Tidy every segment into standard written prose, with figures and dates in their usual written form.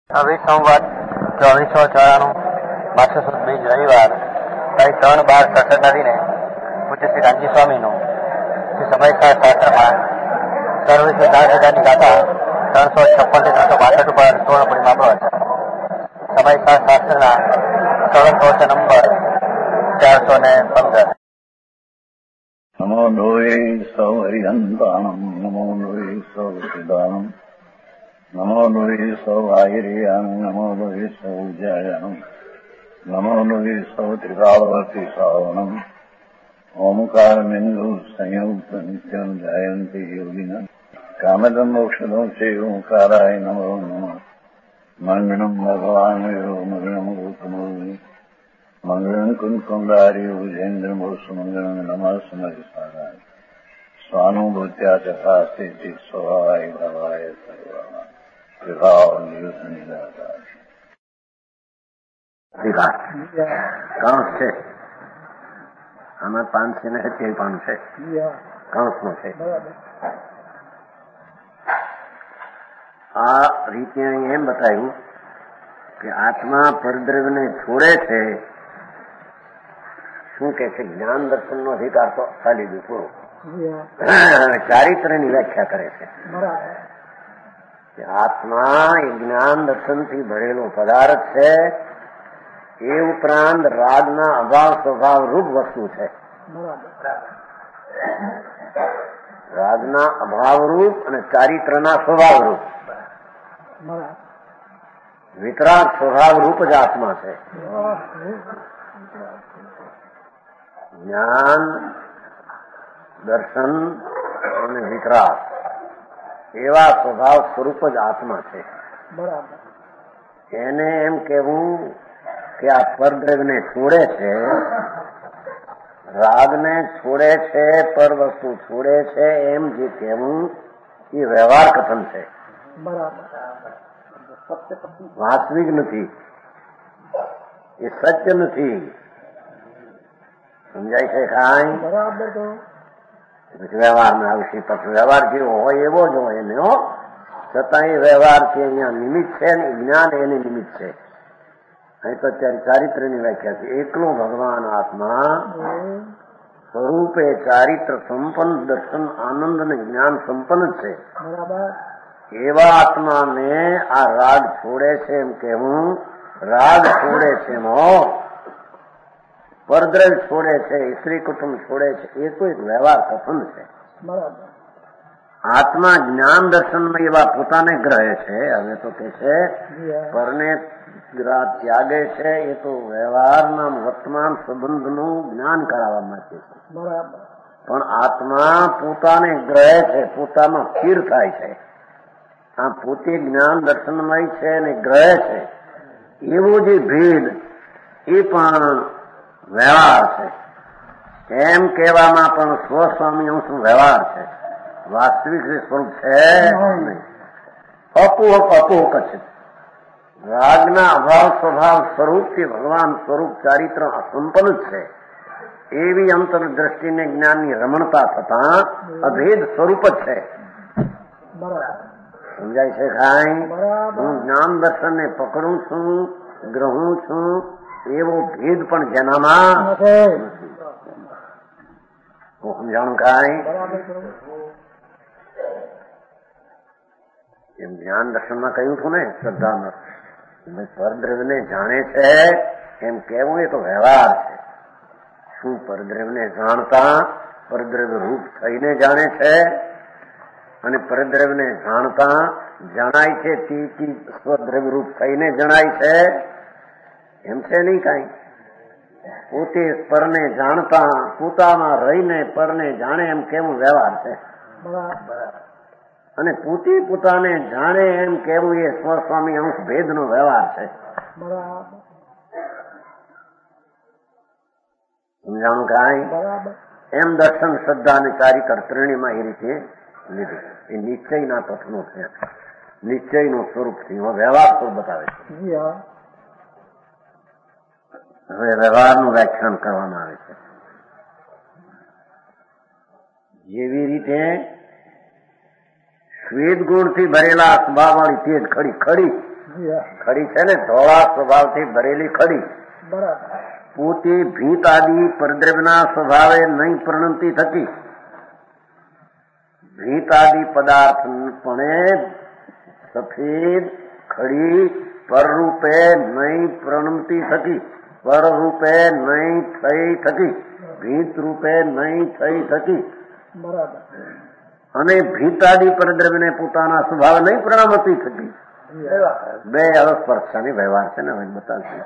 હવે સંવાદ 2494 માસો સુદ બીજ રવિવાર તારીખ 3/12/67 દિને પૂજ્ય શ્રી રામજી સ્વામીનું શ્રી સમયસાર શાસ્ત્રમાં સર્વશ્રી 10,000ની ગાથા 356 થી 362 ઉપર પૂર્ણપૂર્ણમાં પ્રવચન. સમયસાર શાસ્ત્રના સરળ પ્રવચન નંબર 415. નમો લોહે સૌ હરિહંતાણમ નમો લોહે સૌ સિદ્ધાણમ નમો લોહે સૌ આયર્યાણમ નમો લોહે સૌ જયાણમ નમો લોહે સૌ ત્રિકાળવર્તી શ્રાવણમ ઓમકાર બિંદુ સંયુક્ત નિત્યમ જાયંતી યોગિના કામદમ મોક્ષદમ છે ઓંકારાય નમો નમઃ. મંગળમ ભગવાન મંગળમ ગૌતમો મંગળમ કુંકુંડાર્ય ભુજેન્દ્રમોસુમંગળમ નમઃ સમરિસારાય સ્વાનુભૂત્યા ચકાસ્તે સ્વભાવાય ભવાય સર્વા વિભાવ નિદાતા કૌંસ છે આમાં 557 છે. કૌંસનો છે. આ રીતે અહીં એમ બતાવ્યું કે આત્મા પરદ્રવ્યને છોડે છે. શું કે છે? જ્ઞાન દર્શનનો અધિકાર તો ખાલી દીધો. ચારિત્ર્યની વ્યાખ્યા કરે છે કે આત્મા એ જ્ઞાન દર્શનથી ભરેલો પદાર્થ છે. એ ઉપરાંત રાગના અભાવ સ્વભાવ રૂપ વસ્તુ છે. રાગના અભાવ રૂપ અને ચારિત્રના સ્વભાવ રૂપ વિતરાગ સ્વભાવ રૂપ જ આત્મા છે. જ્ઞાન દર્શન અને વિતરાગ એવા સ્વભાવ સ્વરૂપ જ આત્મા છે. એને એમ કહેવું કે આ પરદ્રવ્યને છોડે છે, રાગને છોડે છે, પર વસ્તુ છોડે છે, એમ જે કહેવું એ વ્યવહાર કથન છે. વાસ્તવિક નથી, એ સત્ય નથી. સમજાય છે કાંઈ? પછી વ્યવહારમાં આવશે. પછી વ્યવહાર જેવો હોય એવો જ હોય એને છતાં એ વ્યવહાર છે અહીંયા નિમિત્ત છે ને જ્ઞાન એની નિમિત્ત છે. અહીં તો અત્યારે ચારિત્ર્યની વ્યાખ્યા છે. એકલો ભગવાન આત્મા સ્વરૂપે ચારિત્ર સંપન્ન, દર્શન આનંદ અને જ્ઞાન સંપન્ન છે. એવા આત્માને આ રાગ છોડે છે એમ કેવું, રાગ છોડે છે પરદ્રવ્ય છોડે છે, સ્ત્રી કુટુંબ છોડે છે, એ તો એક વ્યવહાર કથન છે. આત્મા જ્ઞાન દર્શનમાં એવા પોતાને ગ્રહે છે. હવે તો કે છે પરને ત્યાગે છે. એ તો વ્યવહારના વર્તમાન સંબંધનું જ્ઞાન કરાવવા માટે છે. પણ આત્મા પોતાને ગ્રહે છે, પોતામાં સ્થિર થાય છે. આ પોતે જ્ઞાન દર્શનમય છે અને ગ્રહે છે. એવો જે ભેદ એ પણ વ્યવહાર છે. એમ કહેવામાં પણ સ્વસ્વામી અંશનું વ્યવહાર છે. વાસ્તવિક સ્વરૂપ છે નહીં. અપોહક છે. રાગના અભાવ સ્વભાવ સ્વરૂપથી ભગવાન સ્વરૂપ ચારિત્ર સંપન્ન છે. એવી અંતરદ્રષ્ટિને જ્ઞાનની રમણતા થતા અભેદ સ્વરૂપ જ છે. સમજાય છે કાંઈ? હું જ્ઞાન દર્શનને પકડું છું, ગ્રહું છું, એવો ભેદ પણ જેનામાં નથી. હું સમજાણું કાંઈ? એમ જ્ઞાન દર્શનમાં કહ્યું છું ને શ્રદ્ધામાં, પરદ્રવ્યને જાણે છે એમ કેવું એ તો વ્યવહાર છે. શું પરદ્રવ્યને જાણતા પરદ્રવ્ય રૂપ થઈને જાણે છે અને પરદ્રવ્યને જાણતા જણાય છે તે સ્વદ્રવ્ય રૂપ થઈને જણાય છે એમ છે નહીં કાંઈ. પોતે પરને જાણતા પોતામાં રહીને પરને જાણે એમ કેવું વ્યવહાર છે. અને પોતે પોતાને જાણે એમ કેવું એ સ્વસ્વામી અંશ ભેદનો વ્યવહાર છે. સમજાણું કાંઈ? એમ દર્શન, શ્રદ્ધા અને ચારિત્ર ત્રણેયમાં એ રીતે લીધું. એ નિશ્ચયના તત્વો છે. નિશ્ચયનું સ્વરૂપથી વ્યવહાર સ્વરૂપ બતાવે છે. હવે વ્યવહારનું વ્યાખ્યાન કરવામાં આવે છે. જેવી રીતે શ્વેત ગુણથી ભરેલા સ્વભાવવાળી તેજ ખડી ખડી છે ને ધોળા સ્વભાવથી ભરેલી ખડી પૂતી ભીત આદિ પરદ્રવ્યના સ્વભાવે નહીં પ્રણમતી થતી. ભીત આદિ પદાર્થ પણ સફેદ ખડી પરરૂપે નહીં પ્રણમતી થતી, પરરૂપે નહીં થઈ થતી, ભીત રૂપે નહીં થઈ થતી. અને ભીતાદી પરદ્રવ્યને પોતાના સ્વભાવ નહીં પ્રણામતી થતી. બે અસ્પર્શાની વ્યવહાર છે ને હવે બતાવશે.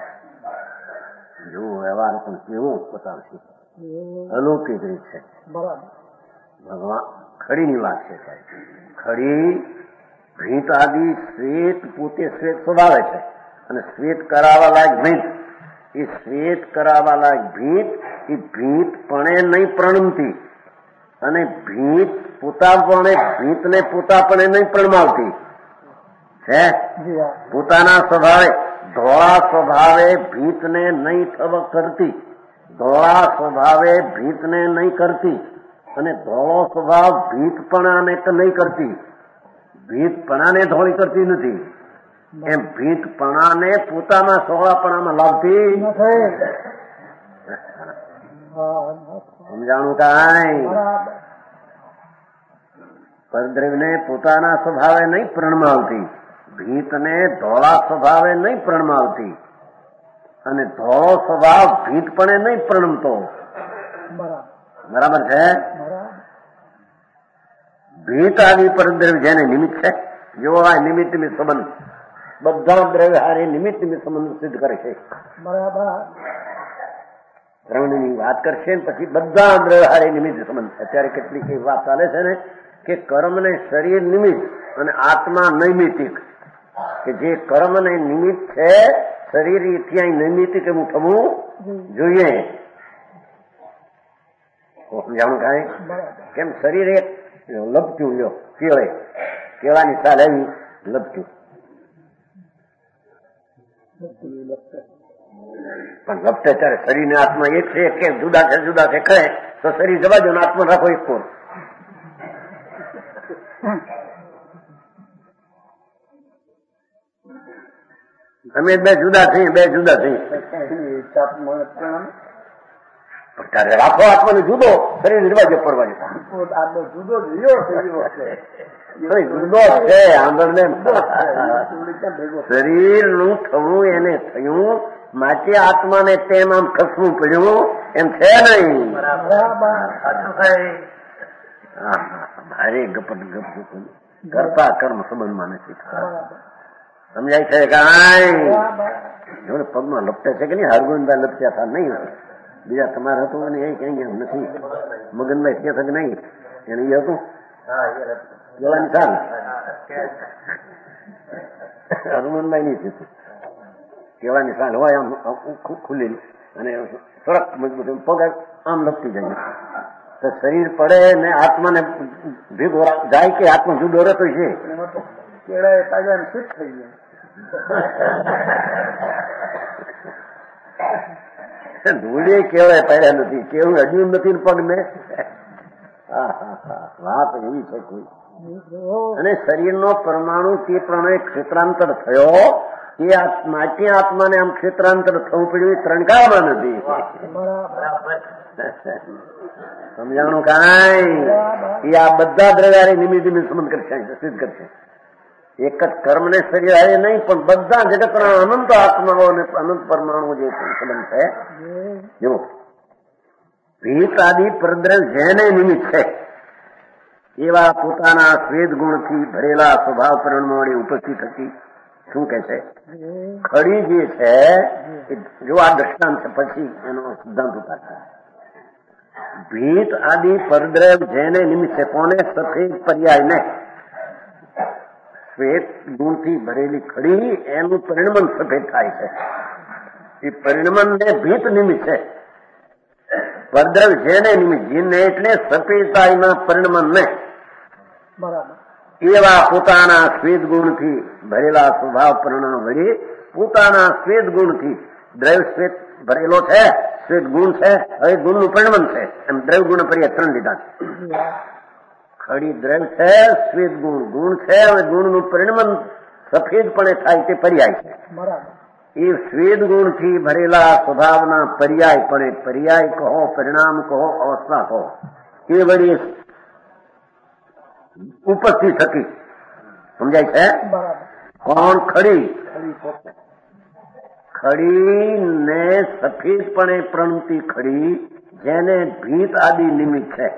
જો વ્યવહાર પણ કેવો બતાવશે, અલૌકિક રીત છે. ભગવાન ખડીની વાત છે. ખડી ભીત આદિ શ્વેત પોતે શ્વેત સ્વભાવે છે અને શ્વેત કરાવવા લાયક ભીત, એ શ્વેત કરાવવા લાયક ભીત એ ભીત પણ નહીં પ્રણમતી અને ભીત પોતાપણે ભીતને પોતાપણે નહીં પ્રણમાવતી છે. પોતાના સ્વભાવે ધોળા સ્વભાવે ભીતને નહીં કરતી, ધોળા સ્વભાવે ભીતને નહીં કરતી અને ધોળો સ્વભાવ ભીતપણાને નહીં કરતી. ભીતપણાને ધોળી કરતી નથી, એમ ભીતપણાને પોતાના સોળાપણામાં લાવતી. સમજાણું કાંઈ? પરદ્રવ્યને પોતાના સ્વભાવે નહીં પ્રણમાવતી, ભીતને ધોળા સ્વભાવે નહીં પ્રણમાવતી અને ધોળો સ્વભાવ ભીતપણે નહીં પ્રણમતો. બરાબર છે? ભીત આદિ પરદ્રવ્ય જેને નિમિત્ત છે, જેવો આ નિમિત્ત સંબંધ બધા દ્રવ્ય હારે નિમિત્ત સંબંધ સિદ્ધ કરે છે. ત્રણની વાત કરશે પછી બધા દ્રવ્ય હારે નિમિત્ત સંબંધ. અત્યારે કેટલીક એવી વાત ચાલે છે ને કે કર્મને શરીર નિમિત્ત અને આત્મા નૈમિતિક, કે જે કર્મને નિમિત્ત છે શરીર ત્યાં નૈમિતિક એવું થવું જોઈએ. સમજાણું કાંઈ? કેમ શરીર એક લપટ્યું લ્યો, કેળાની સાલ આવી લપટ્યું, પણ લપટે ત્યારે શરીર ને આત્મા એક છે કે જુદા છે જુદા છે કહે તો શરીર જવા દો ને આત્મા રાખો એક કોર. અમે બે જુદા છીએ, બે જુદા છીએ. ત્યારે રાખો આત્માને જુદો, શરીર નિર્વાજો પરવા જુદો છે. આંગળને શરીરનું થવું એને થયું, માટે આત્માને તેમ આમ ખસવું પડ્યું એમ છે નહીં. ભારે ગપટ ગપ કરતા કર્મ સંબંધમાં નથી. સમજાય છે કાંઈ? પગમાં લપટે છે કે નહીં? હરગોવિંદભાઈ લપટ્યા હતા નહીં, બીજા તમારા હતું અને એ કઈ નથી. મગનભાઈ કે કે નહીં એને એ હતું કેવાની સાલ હનુમાનભાઈ નહીં થયું. કેવાની સાલ હોય આમ ખુલ્લી અને સરસ મજબૂત પગ આમ લપટી જાય તો શરીર પડે ને આત્માને ભેગો જાય કે આત્મા જુદો રહેતો છે. કેળા તાજા ફિટ થઈ જાય. ધૂળે કેવાય પડ્યા નથી, કેવું અડ્યું નથી પગ ને. વાત એવી છે કોઈ. અને શરીરનો પરમાણુ તે પ્રમાણે ક્ષેત્રાંતર થયો એ માટે આત્માને આમ ક્ષેત્રાંતર થવું પડ્યું એ ત્રણકારમાં નથી. સમજાણું કાંઈ? એ આ બધા દ્રવ્યારે નિમિત્ત સંબંધ કરશે, સિદ્ધ કરશે. એક જ કર્મને શરીર આવે નહીં, પણ બધા જગતના અનંત આત્માઓ અને અનંત પરમાણુ જે સંબંધ છે. જો ભીત આદિ પરદ્રવ્ય જેને નિમિત્ત છે એવા પોતાના સ્વેદ ગુણથી ભરેલા સ્વભાવ પરિણમોની ઉપસ્થિત હતી. શું કે છે? ખડી જે છે જો આ દ્રષ્ટાંત છે પછી એનો સિદ્ધાંત ઉતારતા. ભીત આદિ પરદ્રવ્ય જેને નિમિત્ત છે, કોને? સફેદ પર્યાય ને શ્વેત ગુણથી ભરેલી ખડી એનું પરિણમન સફેદ થાય છે. એ પરિણમન ને ભીત નિમિત્ત છે. પરદ્રવ્ય જેને નિમિત્ત, જીને એટલે સફેદતાના પરિણમન ને એવા પોતાના શ્વેત ગુણથી ભરેલા સ્વભાવ પરિણામ વળી પોતાના શ્વેત ગુણથી દ્રવ્ય શ્વેત ભરેલો છે, શ્વેત ગુણ છે, હવે ગુણનું પરિણમન છે. એમ દ્રવ્ય ગુણ પર્યાય ત્રણ લીધા છે. ખડી દ્રવ્ય છે, શ્વેત ગુણ ગુણ છે, હવે ગુણનું પરિણમન સફેદપણે થાય તે પર્યાય છે. બરાબર. એ શ્વેત ગુણથી ભરેલા સ્વભાવના પર્યાયપણે, પર્યાય કહો, પરિણામ કહો, અવસ્થા કહો, એ વળી ઉપસ્થિત થકી સમજાય છે. બરાબર. કોણ? ખડી. ખડી ને સફેદપણે પ્રણતી ખડી, જેને ભીત આદિ નિમિત્ત છે.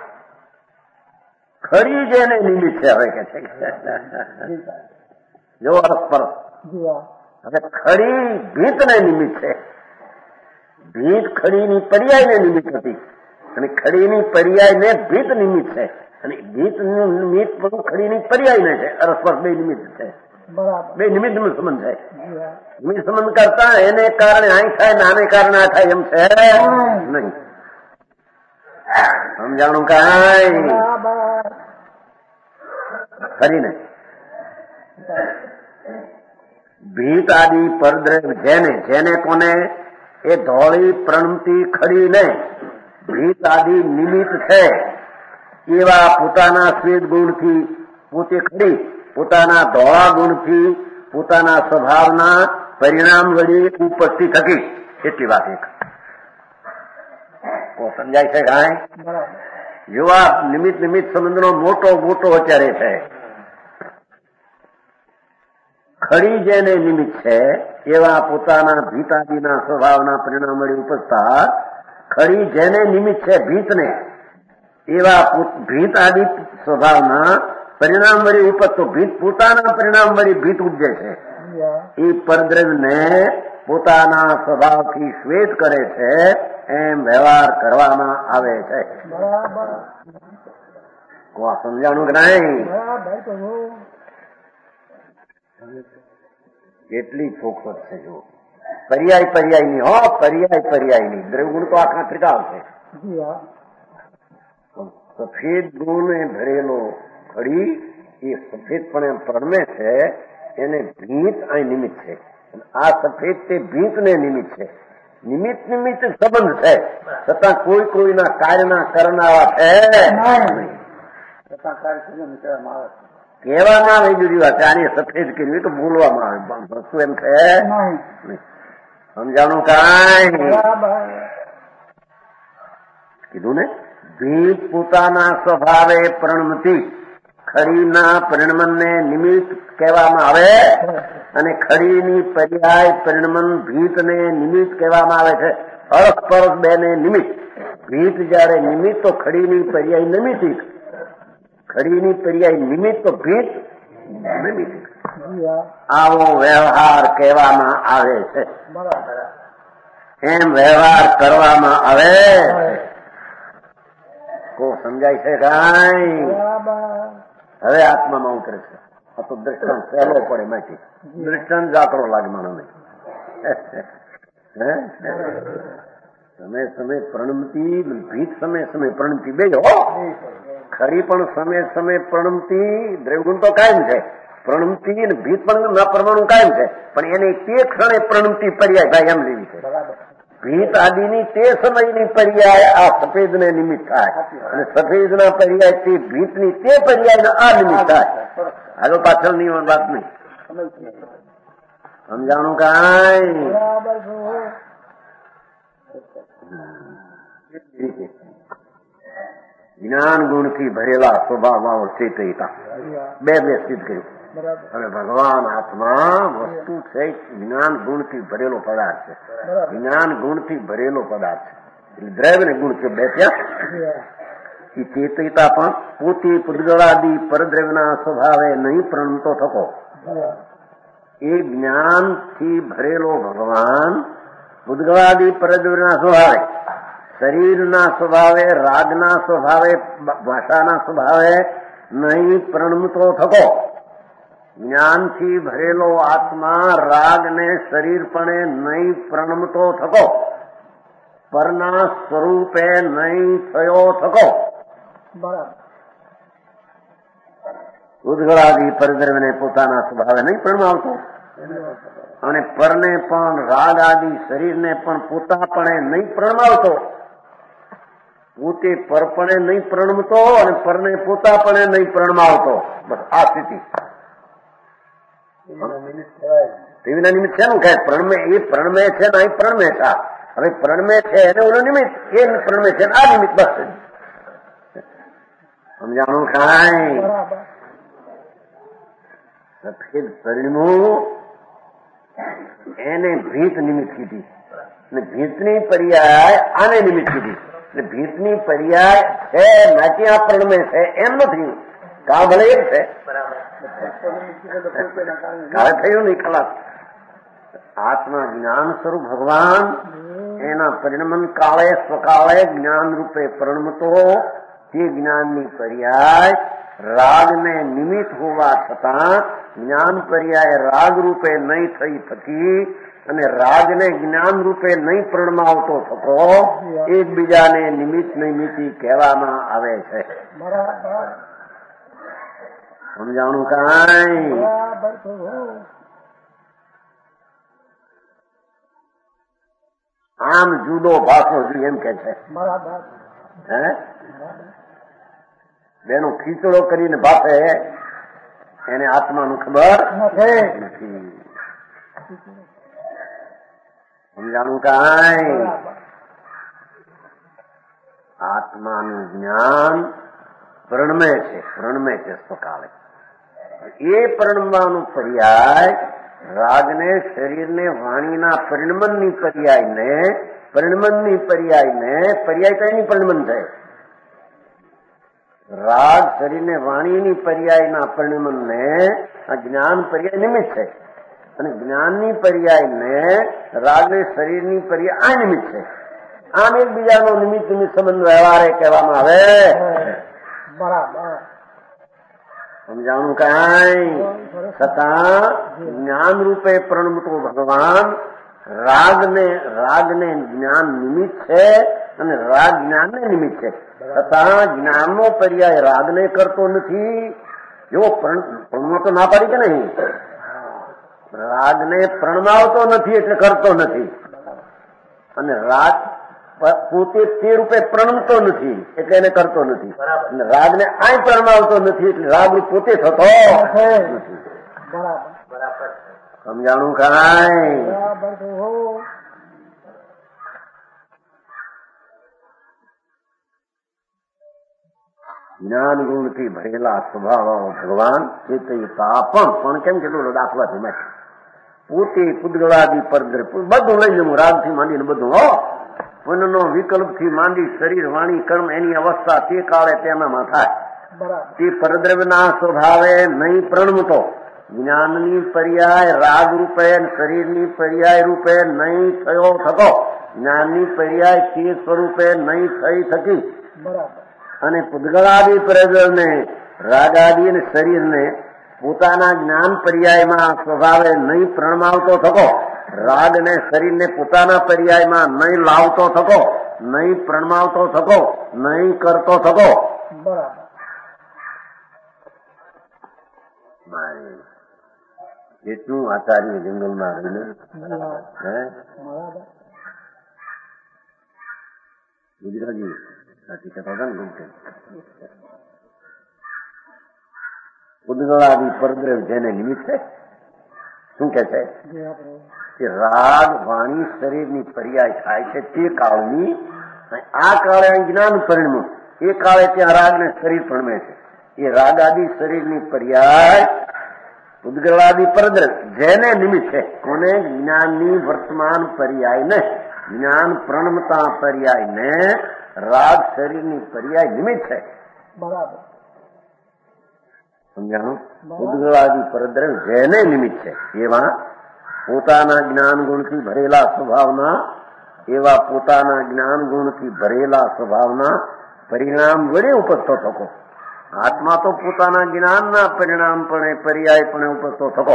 ખડી જેને નિમિત્ત છે. હવે કે છે જો અરસપરસ. હવે ખડી ભીતને નિમિત્ત છે. ભીત ખડીની પર્યાયને નિમિત્ત હતી અને ખડીની પર્યાયને ભીત નિમિત્ત છે અને ભીતનું નિમિત્ત બધું ખડીની પર્યાયને છે. અરસપરસ બે નિમિત્ત છે. બે નિમિત્તનો સંબંધ છે. નિમિત્ત સંબંધ કરતા એને કારણે અહીં થાય ને આને કારણે આ થાય એમ છે નહીં. સમજાણું કાંઈ ખરીને ભીત આદિ પરદ્રવ જેને કોને? એ ધોળી પ્રણમતી ખડીને ભીત આદિ નિમિત્ત છે. એવા પોતાના શ્વેત ગુણથી પોતે ખડી, પોતાના ધોળા ગુણથી પોતાના સ્વભાવના પરિણામ વળી ઉપસ્થિત થકી. એટલી વાત એક સમજાય છે. કાંઈ જેવા નિમિત્ત સંબંધનો મોટો અત્યારે છે. ખડી જેને નિમિત્ત છે એવા પોતાના ભીતાદિના સ્વભાવના પરિણામ વળી ઉપજતા, ખડી જેને નિમિત્ત છે ભીતને, એવા ભીત આદિ સ્વભાવના પરિણામ વળી ઉપજતો ભીત પોતાના પરિણામ વળી ભીત ઉપજે છે. એ પરદ્રવ્યને પોતાના સ્વભાવથી શ્વેત કરે છે એમ વ્યવહાર કરવામાં આવે છે. સમજાણું કે નહીં? કેટલી ચોખવટ છે જો. પર્યાયની હો, પર્યાયની. દ્રવગુણ તો આખા ત્રિકાળ છે. સફેદ ગુણ ભરેલો ખડી એ સફેદપણે પ્રણમે છે, એને ભીત અહીં નિમિત્ત છે. આ સફેદ તે ભીતને નિમિત્ત છે. નિમિત્ત સંબંધ છે છતાં કોઈના કાર્યના કરનારા છે નહીં. કહેવામાં આવે જુદી વાત. આની સફેદ કર્યું તો બોલવામાં આવે. વસ્તુ એમ છે. સમજાણું કાંઈ? કીધું ને, ભીત પોતાના સ્વભાવે પ્રણમતી ખડીના પરિણમનને નિમિત્ત કહેવામાં આવે અને ખડીની પર્યાય પરિણમન ભીતને નિમિત્ત કહેવામાં આવે છે. અરસપરસ બેને નિમિત્ત. ભીત જયારે નિમિત્ત તો ખડીની પર્યાય નિમિત્તિક, ખડીની પર્યાય નિમિત્ત તો ભીત નિમિત્તિક. આવો વ્યવહાર કહેવામાં આવે છે. એમ વ્યવહાર કરવામાં આવે. કો સમજાય છે કાંઈ? હવે આત્મામાં ઉતરે છે. આ તો દ્રષ્ટાંત સહેલો પડે માંથી. દ્રષ્ટાંત જાકરો લાગે મને. સમય પ્રણમતી ભીત સમય પ્રણમતી બે હો. ખરી પણ સમય પ્રણમતી દ્રવગુણ તો કાયમ છે. પ્રણમતી અને ભીત પણ ના પરમાણુ કાયમ છે. પણ એને તે ક્ષણે પ્રણમતી પર્યાય ભાઈ એમ લેવી છે. ભીત આદિની તે સમયની પર્યાય આ સફેદને નિમિત્ત થાય અને સફેદના પર્યાયથી ભીતની તે પર્યાયના આ નિમિત્ત થાય. આગળ પાછળની વાત નહીં. સમજાણું કાંઈ? જ્ઞાન ગુણથી ભરેલા સ્વભાવ ચેતયતા બે સિદ્ધ કર્યું. હવે ભગવાન આત્મા વસ્તુ છે, જ્ઞાન ગુણથી ભરેલો પદાર્થ છે. જ્ઞાન ગુણથી ભરેલો પદાર્થ છે એટલે દ્રવ્ય ગુણ છે બે ત્યાં. એ ચેતયતા પણ પોતે પુદ્ગળાદિ પરદ્રવ્યના સ્વભાવે નહીં પ્રણમતો થકો. એ જ્ઞાનથી ભરેલો ભગવાન પુદ્ગળાદિ પરદ્રવ્યના સ્વભાવે, શરીરના સ્વભાવે, રાગના સ્વભાવે, ભાષાના સ્વભાવે નહીં પ્રણમતો થકો. જ્ઞાનથી ભરેલો આત્મા રાગને શરીરપણે નહીં પ્રણમતો થકો. પરના સ્વરૂપે નહીં થયો થકો. ઉદ્ગળાદિ પરદ્રવ્યને પોતાના સ્વભાવે નહીં પ્રણમાવતો અને પરને પણ રાગ આદિ શરીરને પણ પોતાપણે નહીં પ્રણમાવતો. પોતે પરપણે નહીં પ્રણમતો અને પરને પોતાપણે નહીં પ્રણમાવતો. બસ આ સ્થિતિ. ટીવીના નિમિત્ત છે ને કહે પ્રણમે એ પ્રણમે છે ને અહીં પ્રણમે છે. હવે પ્રણમે છે એને ઓલો નિમિત્ત એ પ્રણમે છે આ નિમિત્ત બસ સમજાણું કાંઈ. સફેદ પરિણમું એને ભીત નિમિત્ત કીધી અને ભીતની પર્યાય આને નિમિત્ત કીધી. એટલે ભીતની પર્યાય છે નાથી આ પ્રણમે છે એમ નથી. કાળ ભલે એક છે કાળ થયું નહીં ખલાસ. આત્મા જ્ઞાન સ્વરૂપ ભગવાન એના પરિણમન કાળે સ્વકાળે જ્ઞાન રૂપે પરિણમતો તે જ્ઞાનની પર્યાય રાગને નિમિત્ત હોવા છતાં જ્ઞાન પર્યાય રાગ રૂપે નહીં થઈ થકી અને રાગને જ્ઞાન રૂપે નહીં પરિણમાવતો થતો એકબીજાને નિમિત્ત નિમિત્તી કહેવામાં આવે છે. સમજાણું કાંઈ. આમ જુદો ભાષો એમ કે છે હે બેનો ખીચડો કરીને ભાષે એને આત્માનું ખબર નથી. સમજાણું કાંઈ. આત્માનું જ્ઞાન પ્રણમે છે સ્વકાળે. એ પરિણમવાનું પર્યાય રાગને શરીરને વાણીના પરિણમનની પર્યાય તો એની પરિણમન છે. રાગ શરીરને વાણીની પર્યાયના પરિણમનને આ જ્ઞાન પર્યાય નિમિત્ત છે અને જ્ઞાનની પર્યાયને રાગને શરીરની પર્યાય આ નિમિત્ત છે. આમ એકબીજાનો નિમિત્ત સંબંધ વ્યવહારે કહેવામાં આવે. બરાબર. સમજાણું કાંઈ. છતાં જ્ઞાન રૂપે પ્રણમતો ભગવાન રાગને જ્ઞાન નિમિત્ત છે અને રાગ જ્ઞાનને નિમિત્ત છે. છતાં જ્ઞાનનો પર્યાય રાગને કરતો નથી. જો પ્રણમો તો ના પાડી કે નહીં. રાગને પ્રણમાવતો નથી એટલે કરતો નથી અને રાગ પોતે તે રૂપે પ્રણમતો નથી એટલે એને કરતો નથી. રાગને આ પ્રણમાવતો નથી એટલે રાગ પોતે થતો નથી. સમજાણું કાંઈ. જ્ઞાન ગુણથી ભરેલા સ્વભાવ ભગવાન ચેતયતા પણ કેમ કેટલો દાખલાથી મેં પોતે પુદ્ગળાદી પરદ્ર બધું લઈ જવું રાગથી માંડીને બધું પુનનો વિકલ્પથી માંડી શરીર વાણી કર્મ એની અવસ્થા તે કાળે તેનામાં થાય. તે પરદ્રવ્યના સ્વભાવે નહીં પ્રણમતો જ્ઞાનની પર્યાય રાગ રૂપે શરીરની પર્યાય રૂપે નહીં થયો થતો જ્ઞાનની પર્યાય તે સ્વરૂપે નહીં થઈ થકી અને પુદ્ગળાદી પ્રજ્ઞને રાગાદી અને શરીરને પોતાના જ્ઞાન પર્યાયમાં સ્વભાવે નહીં પ્રણમાવતો થકો રાગ ને શરીરને પોતાના પર્યાયમાં નહીં લાવતો થકો નહીં પ્રણમાવતો થકો નહીં કરતો થકો. એટલું આચાર્ય જંગલમાં રહીને ગુજરાતી સાચી કથા હતા ને ઉદ્ગળાદી પરદ્રવ્ય જેને નિમિત્ત છે શું કે છે કે રાગ વાણી શરીરની પર્યાય થાય છે તે કાળની આ કાળે જ્ઞાન પરિણમું એ કાળે ત્યાં રાગ ને શરીર પ્રણમે છે. એ રાગ આદિ શરીરની પર્યાય ઉદ્ગળાદી પરદ્રવ્ય જેને નિમિત્ત છે કોને જ્ઞાનની વર્તમાન પર્યાય ને જ્ઞાન પ્રણમતા પર્યાય ને રાગ શરીરની પર્યાય નિમિત્ત છે. બરાબર. સમજાણું. ઉદ્ગળાદી પરદ્રવ્ય જેને નિમિત્ત છે એવા પોતાના જ્ઞાન ગુણથી ભરેલા સ્વભાવના પરિણામ વડે ઉપજતો થકો. આત્મા તો પોતાના જ્ઞાનના પરિણામપણે પર્યાયપણે ઉપજતો થકો.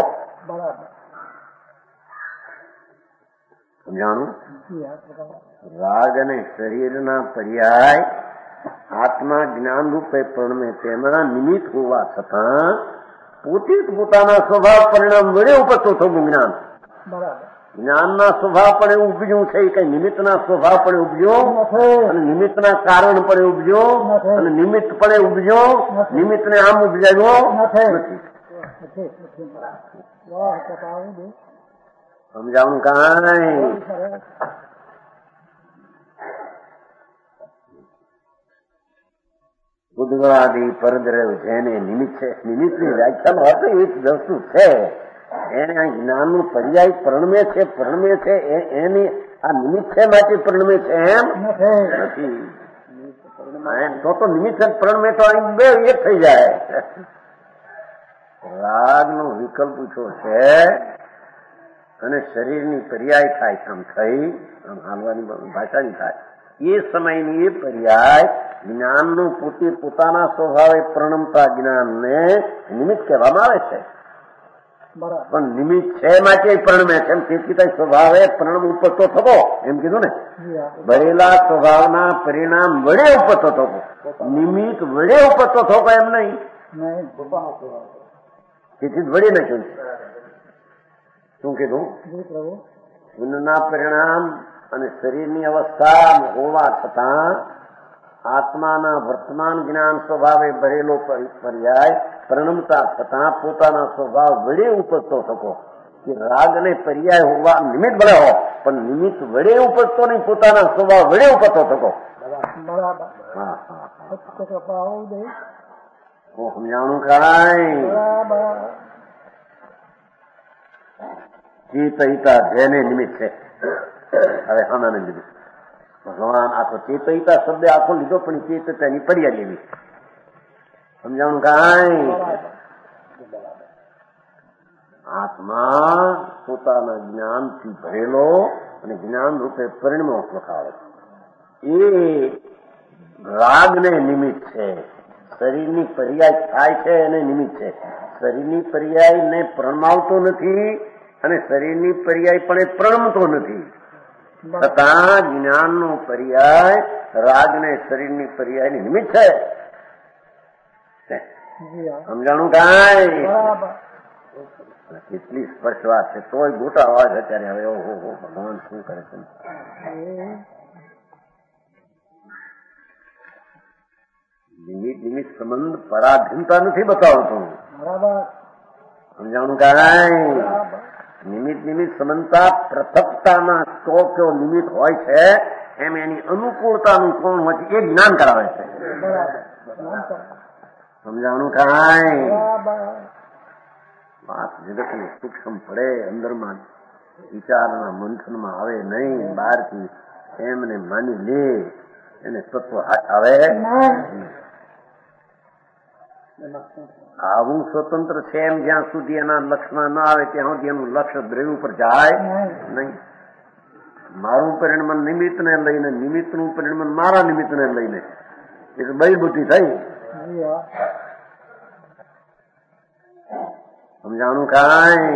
સમજાણું. રાગ અને શરીરના પર્યાય આત્મા જ્ઞાન રૂપે પ્રણમે તેના નિમિત્ત હોવા છતાં પોતે જ પોતાના સ્વભાવ પરિણામ વડે ઉપજતો થવું જ્ઞાન. જ્ઞાનના સ્વભાવ પણ ઉપજ્યું છે કઈ નિમિત્તના સ્વભાવ પણ ઉપજ્યો અને નિમિત્તના કારણ પણ ઉપજ્યો અને નિમિત્ત પણ ઉપજ્યો નિમિત્તને આમ ઉપજાવ્યો નથી. સમજાવું કાંઈ ઉદ્ગલાદી પરદ્રવ જેને નિમિત્ત છે, નિમિત્તની વ્યાખ્યાનો હતો એ વસ્તુ છે. એને આ જ્ઞાનનું પર્યાય પ્રણમે છે એની આ નિમિત્ત છે માટે પ્રણમે છે એમ નથી. તો નિમિત્ત પ્રણમે તો અહીં બે એક થઈ જાય. રાગનો વિકલ્પ પૂછો છે અને શરીરની પર્યાય થાય આમ થઈ આમ હાલવાની ભાષાની થાય એ સમયની એ પર્યાય જ્ઞાનનું પોતાના સ્વભાવે પ્રણમતા જ્ઞાનને નિમિત્ત કહેવામાં આવે છે. પણ નિમિત્ત છે માટે પ્રણમે છે તેથી સ્વભાવે પ્રણમ ઉપજતો થતો એમ કીધું ને. ભરેલા સ્વભાવના પરિણામ વડે ઉપજતો થતો, નિમિત્ત વડે ઉપજતો થતો એમ નહીં. તેથી વડે નાખ્યું છે. શું કીધું? મનના પરિણામ અને શરીરની અવસ્થા હોવા છતાં આત્માના વર્તમાન જ્ઞાન સ્વભાવે ભરેલો પર્યાય પ્રણમતા છતાં પોતાના સ્વભાવ વડે ઉપજતો થતો કે રાગ અને પર્યાય હોવા નિમિત્ત ભલે હો પણ નિમિત્ત વડે ઉપજતો નહીં, પોતાના સ્વભાવ વડે ઉપજતો થતો. સમજાણું કાંઈ ચેતહિતા જેને નિમિત્ત છે. હવે આનાને લીધું ભગવાન આખો ચેતહિતા શબ્દ આખો લીધો પણ ચેતતાની પર્યાય લેવી. સમજાણું કાંઈ આત્મા પોતાના જ્ઞાનથી ભરેલો અને જ્ઞાન રૂપે પરિણમો લખાવે એ રાગને નિમિત્ત છે. શરીરની પર્યાય થાય છે એને નિમિત્ત છે. શરીરની પર્યાયને પ્રણમાવતો નથી અને શરીરની પર્યાય પણ એ પ્રણમતો નથી. છતાં જ્ઞાનનો પર્યાય રાગને શરીરની પર્યાયની નિમિત્ત છે. સમજાણું કાંઈ કેટલી સ્પષ્ટ વાત છે. તોય ગોટા અવાજ અત્યારે હવે ઓહો ભગવાન શું કરે છે. નિમિત્ત સંબંધ પરાધીનતા નથી બતાવતો. સમજાણું કાંઈ નિમિત્ત સંબંધતા પૃથકતાના તો કેવો નિમિત્ત હોય છે એમ એની અનુકૂળતાનું કોણ હોય છે એ જ્ઞાન કરાવે છે. સમજાણું કાંઈ વાત જગતને સૂક્ષ્મ પડે, અંદરમાં વિચારના મંથનમાં આવે નહીં, બહારથી એમને માની લે એને તત્વ હાથ આવે. આવું સ્વતંત્ર છે એમ જ્યાં સુધી એના લક્ષમાં ન આવે ત્યાં સુધી એનું લક્ષ્ય દ્રવ્ય ઉપર જાય નહીં. મારું પરિણમન નિમિત્તને લઈને, નિમિત્તનું પરિણમન મારા નિમિત્તને લઈને એ તો બઈ બુદ્ધિ થઈ. સમજાણું કાંઈ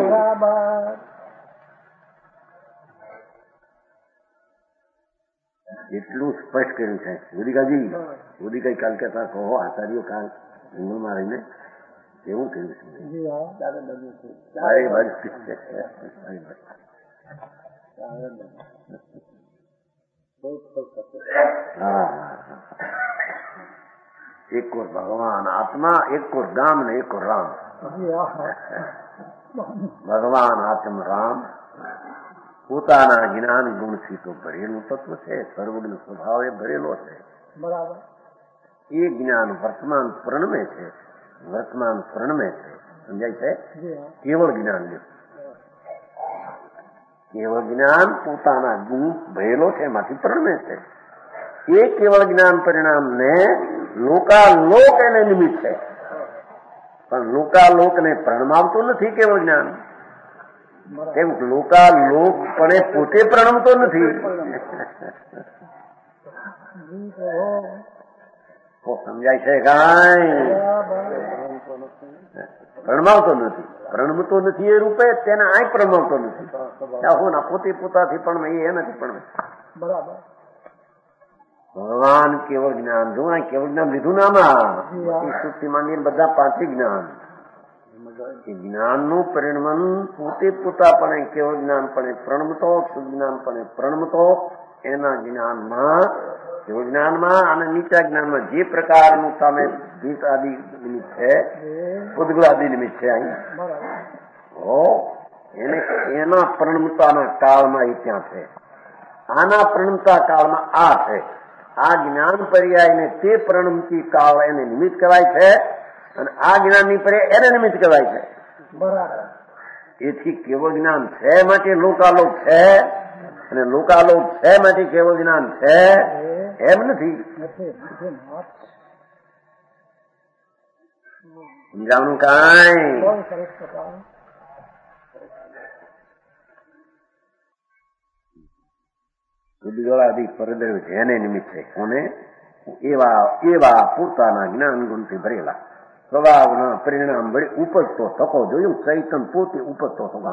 એટલું સ્પષ્ટ કર્યું છે. ગોદિકાજી ગોદિકાઈ કાલ કહેતા કહો આચાર્યો કાલ જંગલમાં રહીને એવું કર્યું છે. એક ઓર ભગવાન આત્મા, એક ઓર ગામ ને એક ઓર રામ. ભગવાન આત્મ રામ પોતાના જ્ઞાન ગુણથી તો ભરેલું તત્વ છે, સર્વજ્ઞ સ્વભાવ એ ભરેલો છે. બરાબર. એ જ્ઞાન વર્તમાન પ્રણમે છે, વર્તમાન પ્રણમે છે. સમજાય છે? કેવળ જ્ઞાન લે. કેવળ જ્ઞાન પોતાના ગુણ ભરેલો છે એમાંથી પ્રણમે છે. એ કેવળ જ્ઞાન પરિણામને લોકાલોક એને નિમિત્ત છે પણ લોકાલોકને પ્રણમાવતું નથી કેવળ જ્ઞાન. કેમ લોકાલોક પણ પોતે પ્રણમતો નથી. સમજાય છે કાંઈ? પ્રણમાવતો નથી, પ્રણમતો નથી એ રૂપે તેને આ પ્રણમાવતો નથી. પોતે પોતાથી પણ એ નથી પણ બરાબર. ભગવાન કેવળ જ્ઞાન જો કેવળ જ્ઞાન લીધું ને આમાં સુખથી માંડીને બધા પાંચી જ્ઞાન જ્ઞાનનું પરિણમન પોતે પોતાપણે કેવળ જ્ઞાનપણે પ્રણમતો, શુદ્ધ જ્ઞાનપણે પ્રણમતો એના જ્ઞાનમાં અને નીચા જ્ઞાનમાં જે પ્રકારનું તમે ભીત આદિ નિમિત્ત છે, ઉદ્ગલ આદિ નિમિત્ત છે એના પ્રણમતાના કાળમાં એ ત્યાં છે. આના પ્રણમતા કાળમાં આ છે. આ જ્ઞાન પર્યાયને તે પ્રણમતી કાળ એને નિમિત્ત કહેવાય છે અને આ જ્ઞાનની પર્યાય એને નિમિત્ત કહેવાય છે. બરાબર. એથી કેવો જ્ઞાન છે માટે લોકાલોક છે અને લોકાલોક છે માટે કેવો જ્ઞાન છે એમ નથી. સમજાવનું કાંઈ ઉદ્ગલાદી પરદ્રવ્ય જેને નિમિત્ત છે કોને એવા પોતાના જ્ઞાન ગુણથી ભરેલા સ્વભાવના પરિણામ વડે ઉપજતો થકો. જોયું ચૈતન પોતે ઉપજતો થકો.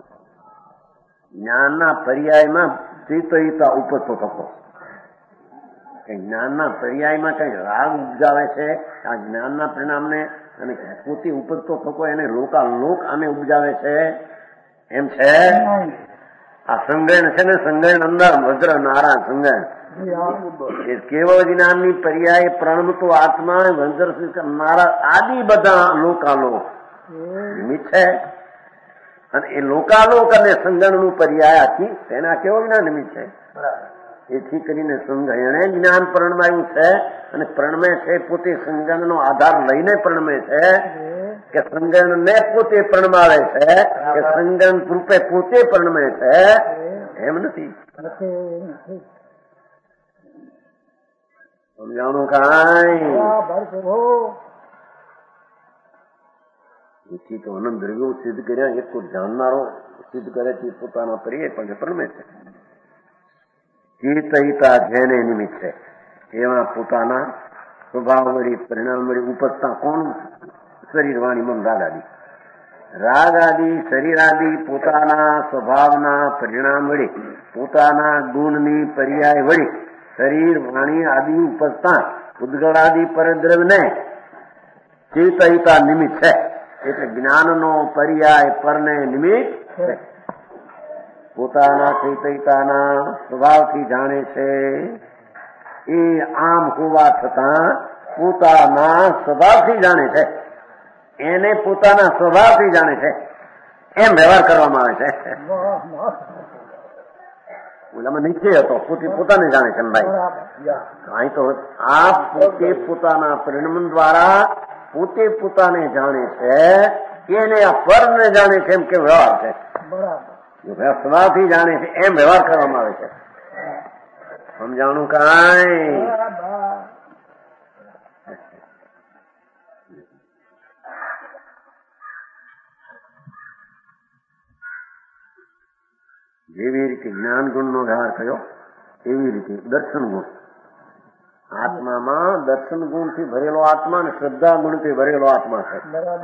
જ્ઞાનના પર્યાયમાં ચેતયતા ઉપજતો થકો. જ્ઞાનના પર્યાયમાં કઈ રાગ ઉપજાવે છે આ જ્ઞાનના પરિણામને અને પોતે ઉપજતો થકો એને લોકાલોક આને ઉપજાવે છે એમ છે. આ સંગણ છે ને સંગણ અંદર વજ્ર નારા સંગણ એ કેવળ જ્ઞાનની પર્યાય પ્રણમતો આત્મા વજ્ર નારા આદિ બધા લોકાલોક નિમિત્ત છે અને એ લોકાલોક અને સંગણનું પર્યાય આથી તેના કેવો જ્ઞાન નિમિત્ત છે. એથી કરીને સંગણે જ્ઞાન પ્રણમાયું છે અને પ્રણમે છે પોતે સંગણનો આધાર લઈને પ્રણમે છે કે સંગણને પોતે પ્રણમાવે છે કે સંગણ રૂપે પોતે પ્રણમે છે એમ નથી. સમજાણું કાંઈ. એથી તો અનંત દ્રવ્યો સિદ્ધ કર્યા એક તો જાણનારો સિદ્ધ કરે છે પોતાના પર્યાય પણ પ્રણમે છે. ચેતયતા જેને નિમિત્ત છે એવા પોતાના સ્વભાવ વળી પરિણામ વળી ઉપજતા કોણ? શરીર વાણી મન રાગ આદિ શરીર આદિ પોતાના સ્વભાવના પરિણામ વળી પોતાના ગુણની પર્યાય વળી શરીર વાણી આદિ ઉપજતા ઉદ્ગળાદિ પરદ્રવ્યને ચેતયતા નિમિત્ત છે. એટલે જ્ઞાનનો પર્યાય પરને નિમિત્ત છે. પોતાના ચેતયતાના સ્વભાવથી જાણે છે. એ આમ હોવા છતાં પોતાના સ્વભાવથી જાણે છે. એને પોતાના સ્વભાવથી જાણે છે એમ વ્યવહાર કરવામાં આવે છે. ઓલામાં નિશ્ચય હતો પોતે પોતાને જાણે છે ભાઈ. અહીં તો આ પોતે પોતાના પરિણામ દ્વારા પોતે પોતાને જાણે છે એને આ પરને જાણે છે એમ કે વ્યવહાર છે. સ્વભાવથી જાણે છે એમ વ્યવહાર કરવામાં આવે છે. સમજાણું કાંઈ. જેવી રીતે જ્ઞાન ગુણનો વ્યવહાર થયો એવી રીતે દર્શન ગુણ આત્મામાં દર્શન ગુણથી ભરેલો આત્મા અને શ્રદ્ધા ગુણથી ભરેલો આત્મા છે.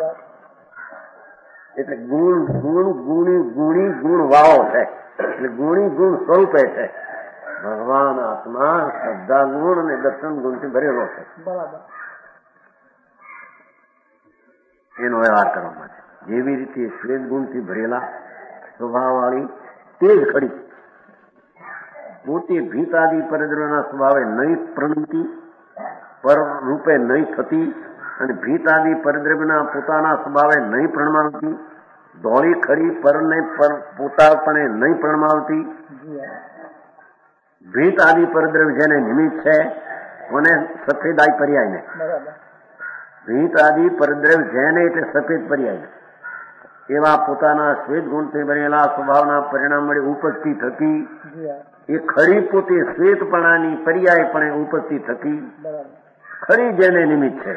એટલે ગુણ ગુણી ગુણ વાવો છે. એટલે ગુણી ગુણ સ્વરૂપે છે. ભગવાન આત્મા શ્રદ્ધા ગુણ અને દર્શન ગુણથી ભરેલો છે. એનો વ્યવહાર કરવા માટે જેવી રીતે શ્વેત ગુણથી ભરેલા સ્વભાવવાળી તે જ ખડી પોતે ભીતાદિ પરદ્રવ્યના સ્વભાવે નહીં પ્રણમતી પર રૂપે નહીં થતી અને ભીતાદિ પરદ્રવ્યના પોતાના સ્વભાવે નહીં પ્રણમાવતી ધોળી ખરી પરને પોતાપણે નહીં પ્રણમાવતી ભીત આદિ પરદ્રવ્ય જેને નિમિત્ત છે કોને? સફેદ આદિ પર્યાયને. ભીત આદિ પરદ્રવ્ય જેને એટલે સફેદ પર્યાય એવા પોતાના શ્વેત ગુણથી બનેલા સ્વભાવના પરિણામ વડે ઉપજતી થતી એ ખરી પોતે શ્વેતપણાની પર્યાયપણે ઉપજતી થતી ખરી જેને નિમિત્ત છે.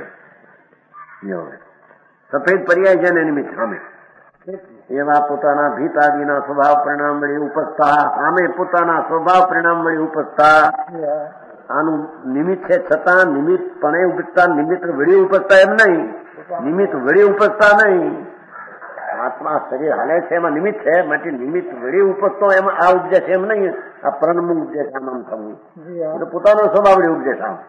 સફેદ પર્યાય જેને નિમિત્ત સામે એવા પોતાના ભીત આદિના સ્વભાવ પરિણામ વડે ઉપજતા સામે પોતાના સ્વભાવ પરિણામ વડે ઉપજતા આનું નિમિત્ત છે છતાં નિમિત્તપણે ઉપજતા નિમિત્ત વડે ઉપજતા એમ નહીં. નિમિત્ત વડે ઉપજતા નહીં. આત્મા શરીર હાલે છે એમાં નિમિત્ત છે માટે નિમિત્ત વડે ઉપજતો એમાં આ ઉપજે છે એમ નહીં. આ પ્रणम ઉપજે છે આમ થવું એટલે પોતાનો સ્વભાવ વડે ઉપજે છે આમ.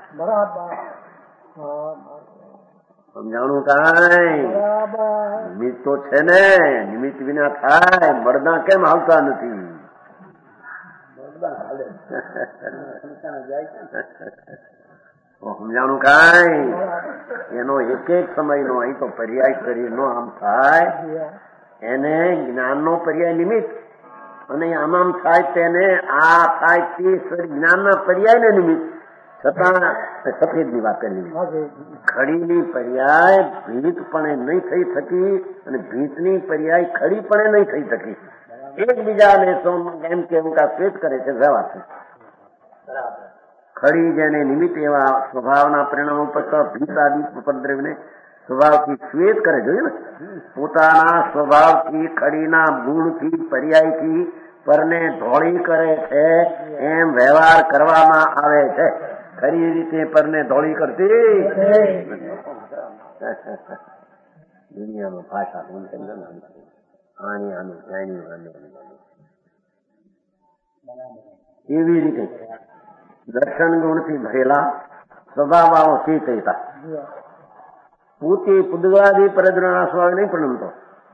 સમજાણું કાંઈ. નિમિત્ત તો છે ને નિમિત્ત વિના થાય. મળદા કેમ આવતા નથી? સમજાણું કાંઈ એનો એક એક સમયનો અહીં તો પર્યાય શરીરનો આમ થાય એને જ્ઞાનનો પર્યાય નિમિત્ત અને આમ થાય તેને આ થાય તે જ્ઞાનના પર્યાયને નિમિત્ત છતાં સફેદની વાત કરી ખડીની પર્યાય ભીતપણે નહીં થઈ શકી અને ભીતની પર્યાય ખડીપણે નહીં થઈ શકી એકબીજાને એમ કેવું કે શ્વેત કરે છે વ્યવહાર ખડી જેને નિમિત્ત એવા સ્વભાવના પરિણામો પર ભીત આદિ ઉપદ્રવને સ્વભાવથી શ્વેત કરે જોયું ને પોતાના સ્વભાવથી ખડીના ગુણથી પર્યાયથી પરને ધોળી કરે છે એમ વ્યવહાર કરવામાં આવે છે ખરી રીતે પરને ધોળી કરતી દુનિયામાં ભાષા આની આનું એવી રીતે દર્શન ગુણથી ભરેલા સ્વભાવો ચેતયતા પોતે પુદ્ગળાદી પરદ્રના સ્વભાવ નહીં પ્રણમતો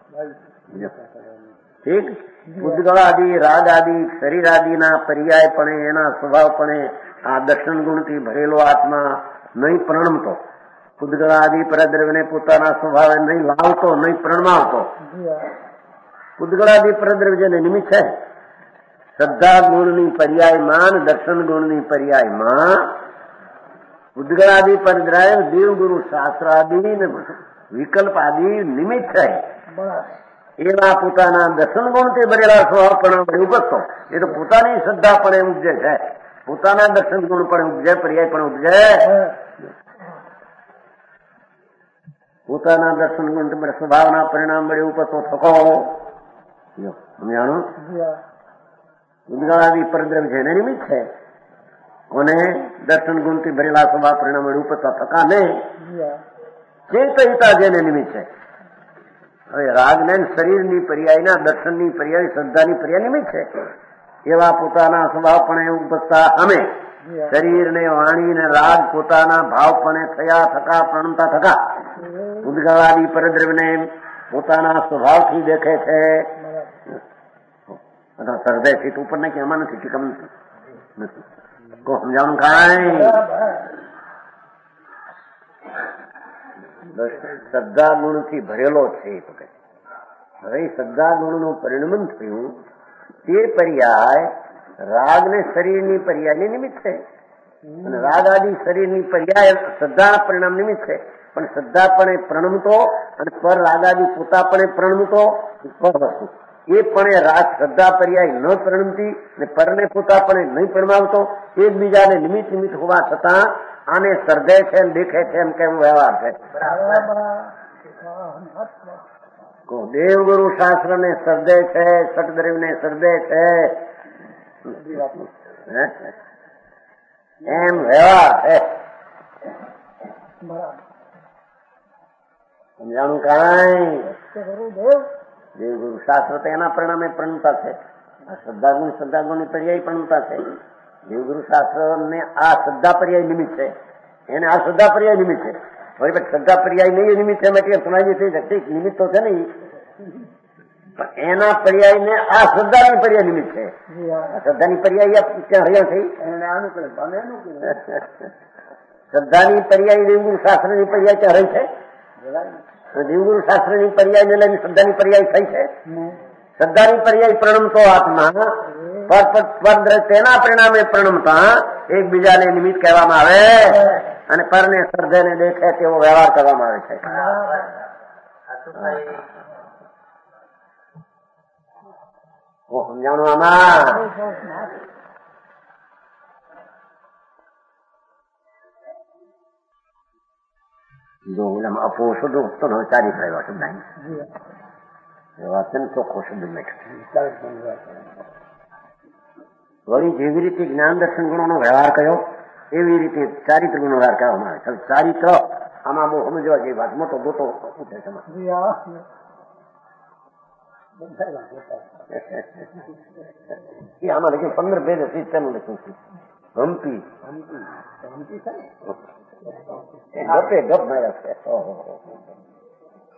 ઠીક પુદ્ગળાદી રાગ આદિ શરીર આદિના પર્યાયપણે એના સ્વભાવપણે આ દર્શન ગુણથી ભરેલો આત્મા નહીં પ્રણમતો પુદ્ગળાદિ પરદ્રવ્યને પોતાના સ્વભાવે નહીં લાવતો નહીં પ્રણમાવતો પુદ્ગળાદિ પરદ્રવ્ય જેને નિમિત્ત છે શ્રદ્ધા ગુણની પર્યાયમાં દર્શન ગુણની પર્યાયમાં પુદ્ગળાદિ પરદ્રવ્ય દેવગુરુ શાસ્ત્ર આદિ વિકલ્પ આદિ નિમિત્ત છે એવા પોતાના દર્શન ગુણથી ભરેલા સ્વભાવ પણ ઉપજતો એ તો પોતાની શ્રદ્ધા પણ ઉપજે છે પોતાના દર્શન ગુણ પણ ઉપજે પર્યાય પણ ઉપજે પોતાના દર્શન ગુણ સ્વભાવના પરિણામ વડે ઉપજતો થકો સમજાણું ઉદ્ગાળાદી પરદ્રવ્ય જેને નિમિત્ત છે કોને દર્શન ગુણથી ભરેલા સ્વભાવ પરિણામ વડે ઉપજતા થકા ને ચેતયતા જેને નિમિત્ત છે હવે રાગને શરીરની પર્યાયના દર્શનની પર્યાય શ્રદ્ધાની પર્યાય નિમિત્ત છે એવા પોતાના સ્વભાવપણે ઉપજતા અમે શરીરને વાણીને રાગ પોતાના ભાવપણે થયા થકા પ્રણમતા થકા ઉદ્ગાળાદી પરદ્રવ્યને પોતાના સ્વભાવથી દેખે છે હૃદયથી ઉપર નહીં કે એમાં નથી ટીકમ નથી સમજાવવાનું કાંઈ શ્રદ્ધા ગુણથી ભરેલો છે હવે શ્રદ્ધા ગુણનું પરિણમન થયું તે પર્યાય રાગ ને શરીરની પર્યાયની નિમિત્ત છે અને રાગ આદિ શરીરની પર્યાય શ્રદ્ધા પરિણામ નિમિત્ત છે પણ શ્રદ્ધાપણે પ્રણમતો અને પર રાગ આદિ પોતાપણે પ્રણમતો પર વસ્તુ એ પણ રાગ શ્રદ્ધા પર્યાય ન પ્રણમતી અને પરને પોતાપણે નહીં પ્રણમાવતો એકબીજાને નિમિત્ત નિમિત્ત હોવા છતાં આને સર્જે છે દેખે છે એમ કેમ વ્યવહાર છે દેવગુરુ શાસ્ત્ર ને સર્જે છે સટદ્રવ્ય ને સર્જે છે એમ વ્યવહાર છે સમજાણું કાંઈ દેવગુરુ શાસ્ત્ર તો એના પરિણામે પ્રણતા છે આ શ્રદ્ધાગુણની પર્યાય પ્રણતા છે દેવગુરુ શાસ્ત્ર ને આ શ્રદ્ધા પર્યાય નિમિત્ત છે એને આ શ્રદ્ધા પર્યાય નિમિત્ત છે ફરી શ્રદ્ધા પર્યાય નહીં નિમિત્ત છે એટલે સમાજી થઈ શકે નિમિત્ત તો છે ને પણ એના પર્યાય ને આ શ્રદ્ધાની પર્યાય નિમિત્ત છે શ્રદ્ધાની પર્યાય ક્યાં રહ્યા થઈ શ્રદ્ધાની પર્યાય દેવગુરુ શાસ્ત્રની પર્યાય ક્યાં રહી છે દેવગુરુ શાસ્ત્રની પર્યાય ને લઈને શ્રદ્ધાની પર્યાય થઈ છે શ્રદ્ધાની પર્યાય પ્રણમતો આત્મા તેના પરિણામે પ્રણમતા એકબીજાને નિમિત્ત કહેવામાં આવે અને પરને સર્જને દેખે તેવો વ્યવહાર કરવામાં આવે છે સમજાણું આમાં જો અપો શુદ્ધ ઉગતો ન ચારી થયો શબ્દ એવા ચોખ્ખો શબ્દ વળી જેવી રીતે જ્ઞાન દર્શન ગુણોનો વ્યવહાર કર્યો એવી રીતે ચારિત્ર ગુણનો વ્યવહાર કરવામાં આવે છે ચારિત્ર આમાં બહુ સમજવા જેવી વાત મોટો ગોટો પૂછે છે આમાં લખ્યું 15 ભેદ સિસ્ટમ લખ્યું છે હમ્પી ગપે ગપ માર્યા છે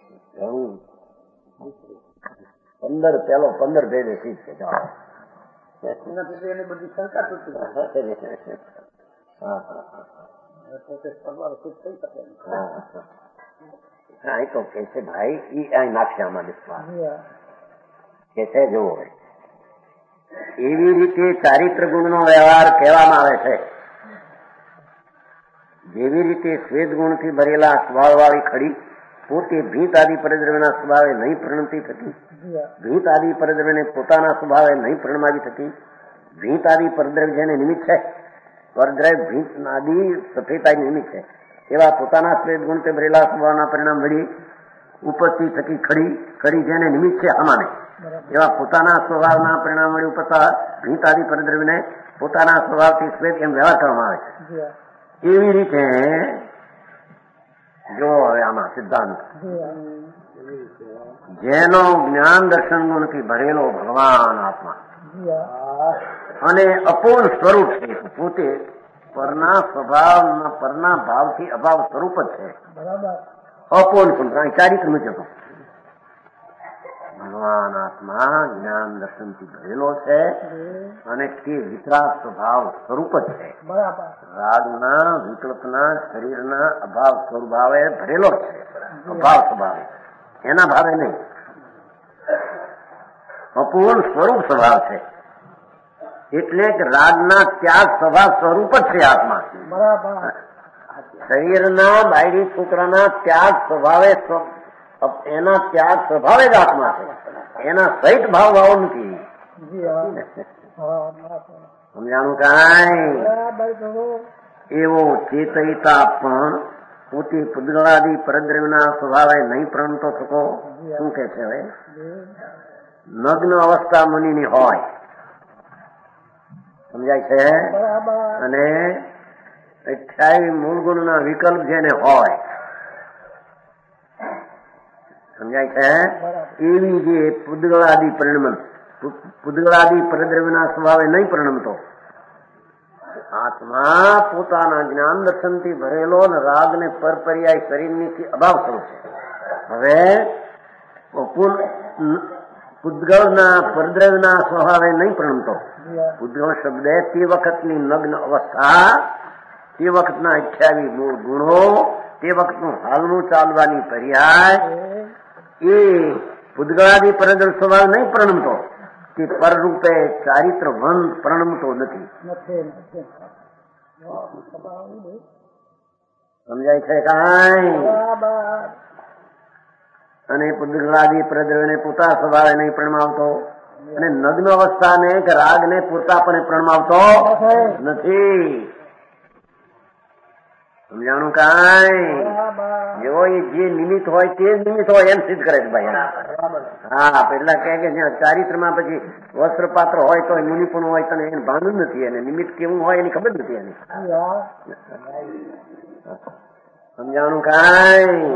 15 ભેદ સીધ છે એનાથી એની બધી શંકા તૂટી હા એ તો કે છે ભાઈ ઈ અહીં નાખશે આમાં વિશ્વાસ કે છે જુઓ એવી રીતે ચારિત્ર ગુણનો વ્યવહાર કહેવામાં આવે છે જેવી રીતે શ્વેત ગુણથી ભરેલા સ્વભાવવાળી ખડી પોતે ભીત આદિ પરદ્રવ્યના સ્વભાવે નહીં પરિણમતી થતી, ભીત આદિ પરદ્રવ્યને પોતાના સ્વભાવે નહીં પરિણમાવી થતી. ભીત આદિ પરદ્રવ્ય જેને નિમિત્ત છે, પરદ્રવ્ય ભીત આદિ સફેદાઈ નિમિત્ત છે, એવા પોતાના શ્વેત ગુણથી ભરેલા સ્વભાવના પરિણામ વળી ઉપજતી થતી ખડી જેને નિમિત્ત છે આમાંને, એવા પોતાના સ્વભાવના પરિણામ વળી ઉપજતા ભીત આદિ પરદ્રવ્યને પોતાના સ્વભાવથી શ્વેત એમ વ્યવહાર કરવામાં આવે છે. એવી રીતે જો હવે આમાં સિદ્ધાંત જેનો જ્ઞાન દર્શન ગુણથી ભરેલો ભગવાન આત્મા અને અપૂર્ણ સ્વરૂપ છે, પોતે પરના સ્વભાવના પરના ભાવથી અભાવ સ્વરૂપ જ છે. અપૂર્ણ પણ ચારિત્ર મુજબ ભગવાન આત્મા જ્ઞાન દર્શનથી ભરેલો છે અને તે વિતરાગ સ્વભાવ સ્વરૂપ જ છે. રાગના વિકલ્પના શરીરના અભાવ સ્વભાવે ભરેલો જ છે. અભાવ સ્વભાવે એના ભાવે નહીં, અપૂર્ણ સ્વરૂપ સ્વભાવ છે. એટલે કે રાગના ત્યાગ સ્વભાવ સ્વરૂપ જ છે આત્મા. શરીરના બાયડી છોકરાના ત્યાગ સ્વભાવે એના ત્યાગ સ્વભાવે જ આત્મા છે. એના સહિત ભાવ નથી. સમજાણું કાંઈ? એવો ચેતયિતા પણ પોતે પુદ્ગલાદી પરદ્રવ્યના સ્વભાવે નહીં પ્રણતો થતો. શું કે છે હવે? નગ્ન અવસ્થા મુનિની હોય, સમજાય છે? અને 28 મૂળ ગુણના વિકલ્પ જેને હોય, સમજાય છે? એવી જે પુદ્ગલાદી પરિણમન, પુદ્ગલાદી પરદ્રવ્યના સ્વભાવે નહીં પરિણમતો આત્મા પોતાના જ્ઞાન દર્શનથી ભરેલો અને રાગને પરપર્યાય શરીરની અભાવ સ્વરૂપ છે. હવે પુદ્ગલના પરદ્રવ્યના સ્વભાવે નહીં પરિણમતો. પુદ્ગલ શબ્દ તે વખતની નગ્ન અવસ્થા, તે વખતના 28 મૂળ ગુણો, તે વખતનું હાલનું ચાલવાની પર્યાય, એ પુદ્ગલાદી પરદ્રવ્ય સ્વભાવ નહીં પરિણમતો. તે પરરૂપે ચારિત્ર વન પરિણમતો નથી. સમજાય છે કાંઈ? અને પુદ્ગલાદી પરદ્રવ્યને પૂરતા સ્વભાવે નહીં પ્રણમાવતો અને નગ્ન અવસ્થાને કે રાગને પૂરતાપણે પ્રણમાવતો નથી. સમજાણું કાંઈ? જેવો એ જે નિમિત્ત હોય તે જ નિમિત્ત હોય એમ સિદ્ધ કરે છે ભાઈ. હા, પેલા કહે કે ચારિત્રમાં પછી વસ્ત્રપાત્ર હોય તો મુનિપુણ હોય તને એને ભાન જ નથી, અને નિમિત્ત કેવું હોય એની ખબર નથી એની. સમજાણું કાંઈ?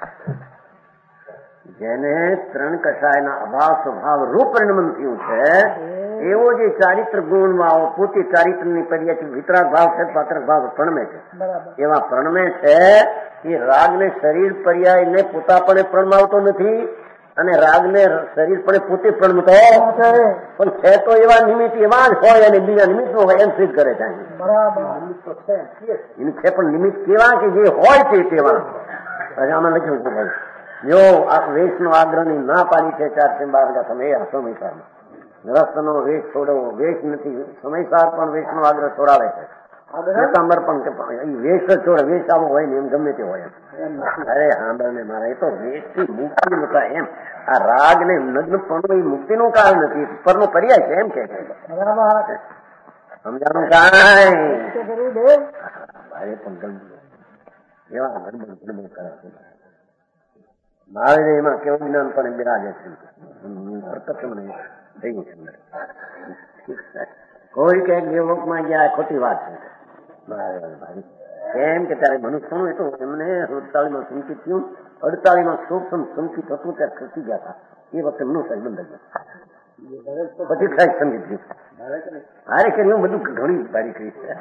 જેને ત્રણ કષાયના અભાવ સ્વભાવ રૂપ પરિણમન થયું છે, એવો જે ચારિત્ર ગુણમાં પોતે ચારિત્રની પર્યાયથી વિતરાગ ભાવ છે, પાત્રક ભાવ પ્રણમે છે. એવા પ્રણમે છે એ રાગને શરીર પર્યાયને પોતાપણે પ્રણમાવતો નથી અને રાગને શરીર પણ પોતે પ્રણમતો પણ છે. તો એવા નિમિત્ત એવા જ હોય અને બીજા નિમિત્ત નો હોય એમ સિદ્ધ કરે છે. છે પણ નિમિત્ત કેવા કે જે હોય તે તેવા. આમાં લખ્યું છે ભાઈ, જો આ વેશનો આગ્રહની ના પાડી છે 412 સમય સમયસારમાં. ગ્રસ્તનો વેશ છોડવો, વેશ નથી સમયસાર પણ વેશનો આગ્રહ છોડાવે છે. પીતાંબર પણ વેશ જ છોડે, વેશ આવો હોય ને એમ ગમે તે હોય એમ. અરે સાંભળ ને મારા, એ તો વેશથી મુક્તિ નતા એમ. આ રાગ ને નગ્ન પણ એ મુક્તિનું કારણ નથી, પરનો પર્યાય છે એમ કે છે. સમજાણું કાંઈ? અરે પણ એવા ગડબડ કરે છે. મહાવીર એમાં કેવું જ્ઞાન પણ બિરાજે છે. પ્રત્યક્ષ મને થઈ ગયું છે. કોઈ કઈક યોગમાં ગયા ખોટી વાત છે. કેમ કે ત્યારે મનુષ્યનું એ તો એમને 47માં સંકિત થયું, 48માં સૂક્ષ્મ સંકિત હતું ત્યારે ખસી ગયા હતા. એ વખતે મનુષ્ય બંધ ગયા, પછી સાહેબ સંગીત થયું. હારે કર્યું બધું ઘણી ભારી કરી છે.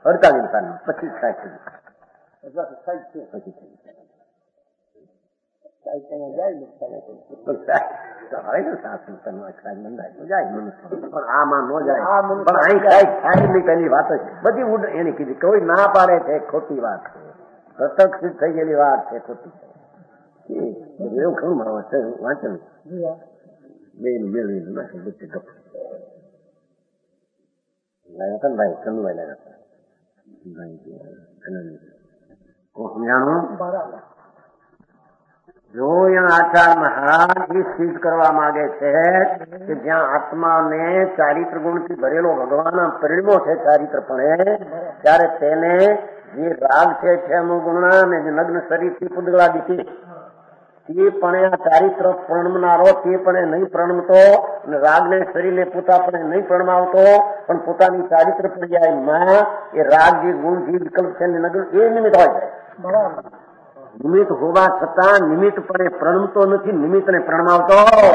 48 સાલમાં, પછી 60 પછી થઈ જાય મનુષ્ય, પણ આમાં ન જાય. પણ અહીં કઈક થાય નહીં તેની વાત જ બધી ઉડ એની કીધી. કોઈ ના પાડે છે ખોટી વાત છે, પ્રત્યક્ષ સિદ્ધ થઈ ગયેલી વાત છે, ખોટી છે. એવું ખરું મારો છે વાંચન બે મેળવી નાખે બધી ગપ લાવ્યા હતા ને ભાઈ ચંદુભાઈ લાવ્યા હતા. સમજાણું? જો આચાર મહારાજ એ સિદ્ધ કરવા માંગે છે કે જ્યાં આત્માને ચારિત્ર ગુણથી ભરેલો ભગવાનના પરિણમો છે ચારિત્રપણે, ત્યારે તેને જે રાગ છે 6 ગુણના ને જે નગ્ન શરીરથી પુદગળાદીથી તે પણ આ ચારિત્ર પ્રણમનારો તે પણ નહીં પ્રણમતો, અને રાગને શરીરને પોતા પણ નહીં પ્રણમાવતો, પણ પોતાની ચારિત્ર પર્યાયમાં એ રાગ જે ગુણ જે વિકલ્પ છે નગ્ન એ નિમિત્ત હોય છે. નિમિત્ત હોવા છતાં નિમિત્તપણે પ્રણમતો નથી, નિમિત્તને પ્રણમાવતો.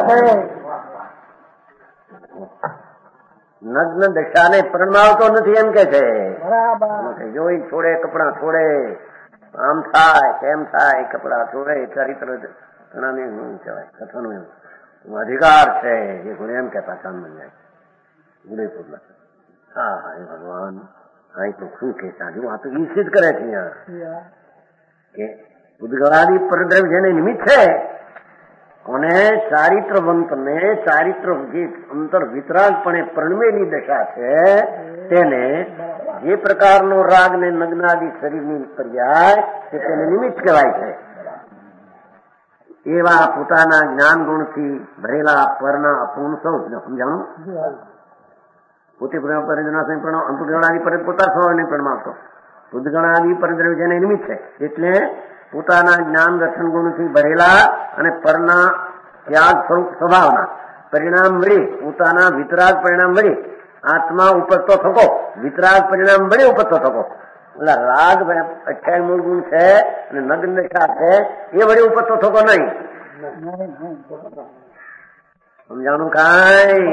નગ્ન દશાને પ્રણમાવતો નથી એમ કે છે. જોઈ છોડે કપડા છોડે, આમ થાય તેમ થાય, કપડા છોડે, ચારિત્ર ઘણાને શું કહેવાય કથાનું એમ અધિકાર છે એ ગુણ એમ કહેતા ચાંદન જાય ઉદયપુરના. હા હા એ ભગવાન અહીં તો શું કે સાજુ આ તો ઈ સિદ્ધ કરે છે અહીંયા કે ઉદગળાદી પરદ્રવ્ય જેને નિમિત્ત છે, અને ચારિત્રવંતને ચારિત્ર જે અંતર વિતરાગપણે પ્રણમેલી દશા છે તેને જે પ્રકારનો રાગ ને નગ્નાદી શરીરની પર્યાય છે તેને નિમિત્ત કહેવાય છે. એવા પોતાના જ્ઞાન ગુણથી ભરેલા પરના અપૂર્ણ સૌ સમજાણું. પોતે અંતગણાદી પર પોતા સ્વભાવને પ્રણમાવતો, ઉદગણાદી પરદ્રવ્ય જેને નિમિત્ત છે એટલે પોતાના જ્ઞાન દર્શન ગુણથી ભરેલા અને પરના ત્યાગ સ્વરૂપ સ્વભાવના પરિણામ વળી પોતાના વિતરાગ પરિણામ વળી આત્મા ઉપજતો થકો, વિતરાગ પરિણામ વળી ઉપજતો થકો. એટલે રાગ 28 મૂળ ગુણ છે અને નગ્ન દશા છે એ વળી ઉપજતો થકો નહીં. સમજાણું કાંઈ?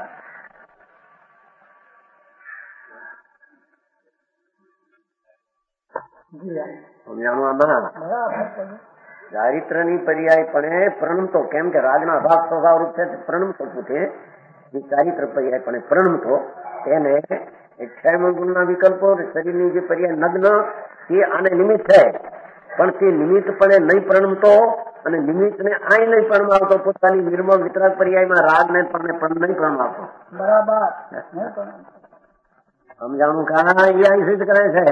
સમજાણું? આમાં ચારિત્રની પર્યાયપણે પ્રણમતો, કેમ કે રાગના અભાવ સ્વભાવ રૂપ છે પ્રણમતો પોતે જે ચારિત્ર પર્યાયપણે પ્રણમતો તેને 28 ગુણના વિકલ્પો શરીરની જે પર્યાય નગ્ન તે આને નિમિત્ત છે, પણ તે નિમિત્તપણે નહીં પ્રણમતો અને નિમિત્તને આય નહીં પ્રણમાવતો, પોતાની નિર્મળ વિતરાગ પર્યાયમાં રાગને પણ નહીં પ્રણમાવતો. બરાબર સમજાણું? કાંઈ સિદ્ધ કરે છે.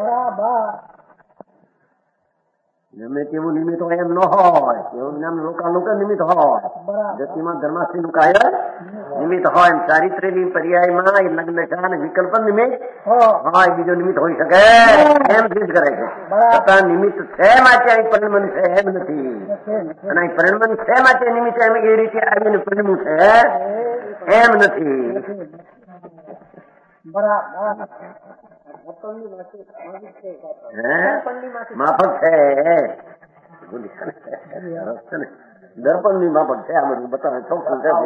ગમે તેવું નિમિત્ત હોય એમ ન હોય, એવું નામ લોકો નિમિત્ત હોય. ગતિમાં ધર્માસ્થી નું કાર્ય નિમિત્ત હોય, ચારિત્રની પર્યાયમાં એ નગ્ન દશા અને વિકલ્પ નિમિત્ત હોય, બીજો નિમિત્ત હોઈ શકે એમ સિદ્ધ કરે છે. છતાં નિમિત્ત છે માટે અહીં પરિણમન છે એમ નથી, અને અહીં પરિણમન છે માટે નિમિત્ત એમ એ રીતે આવીને પરિણમું છે એમ નથી. માફક છે, દર્પણ ની માફક છે. આ બધું બતાવે ચોખ્ખું છે.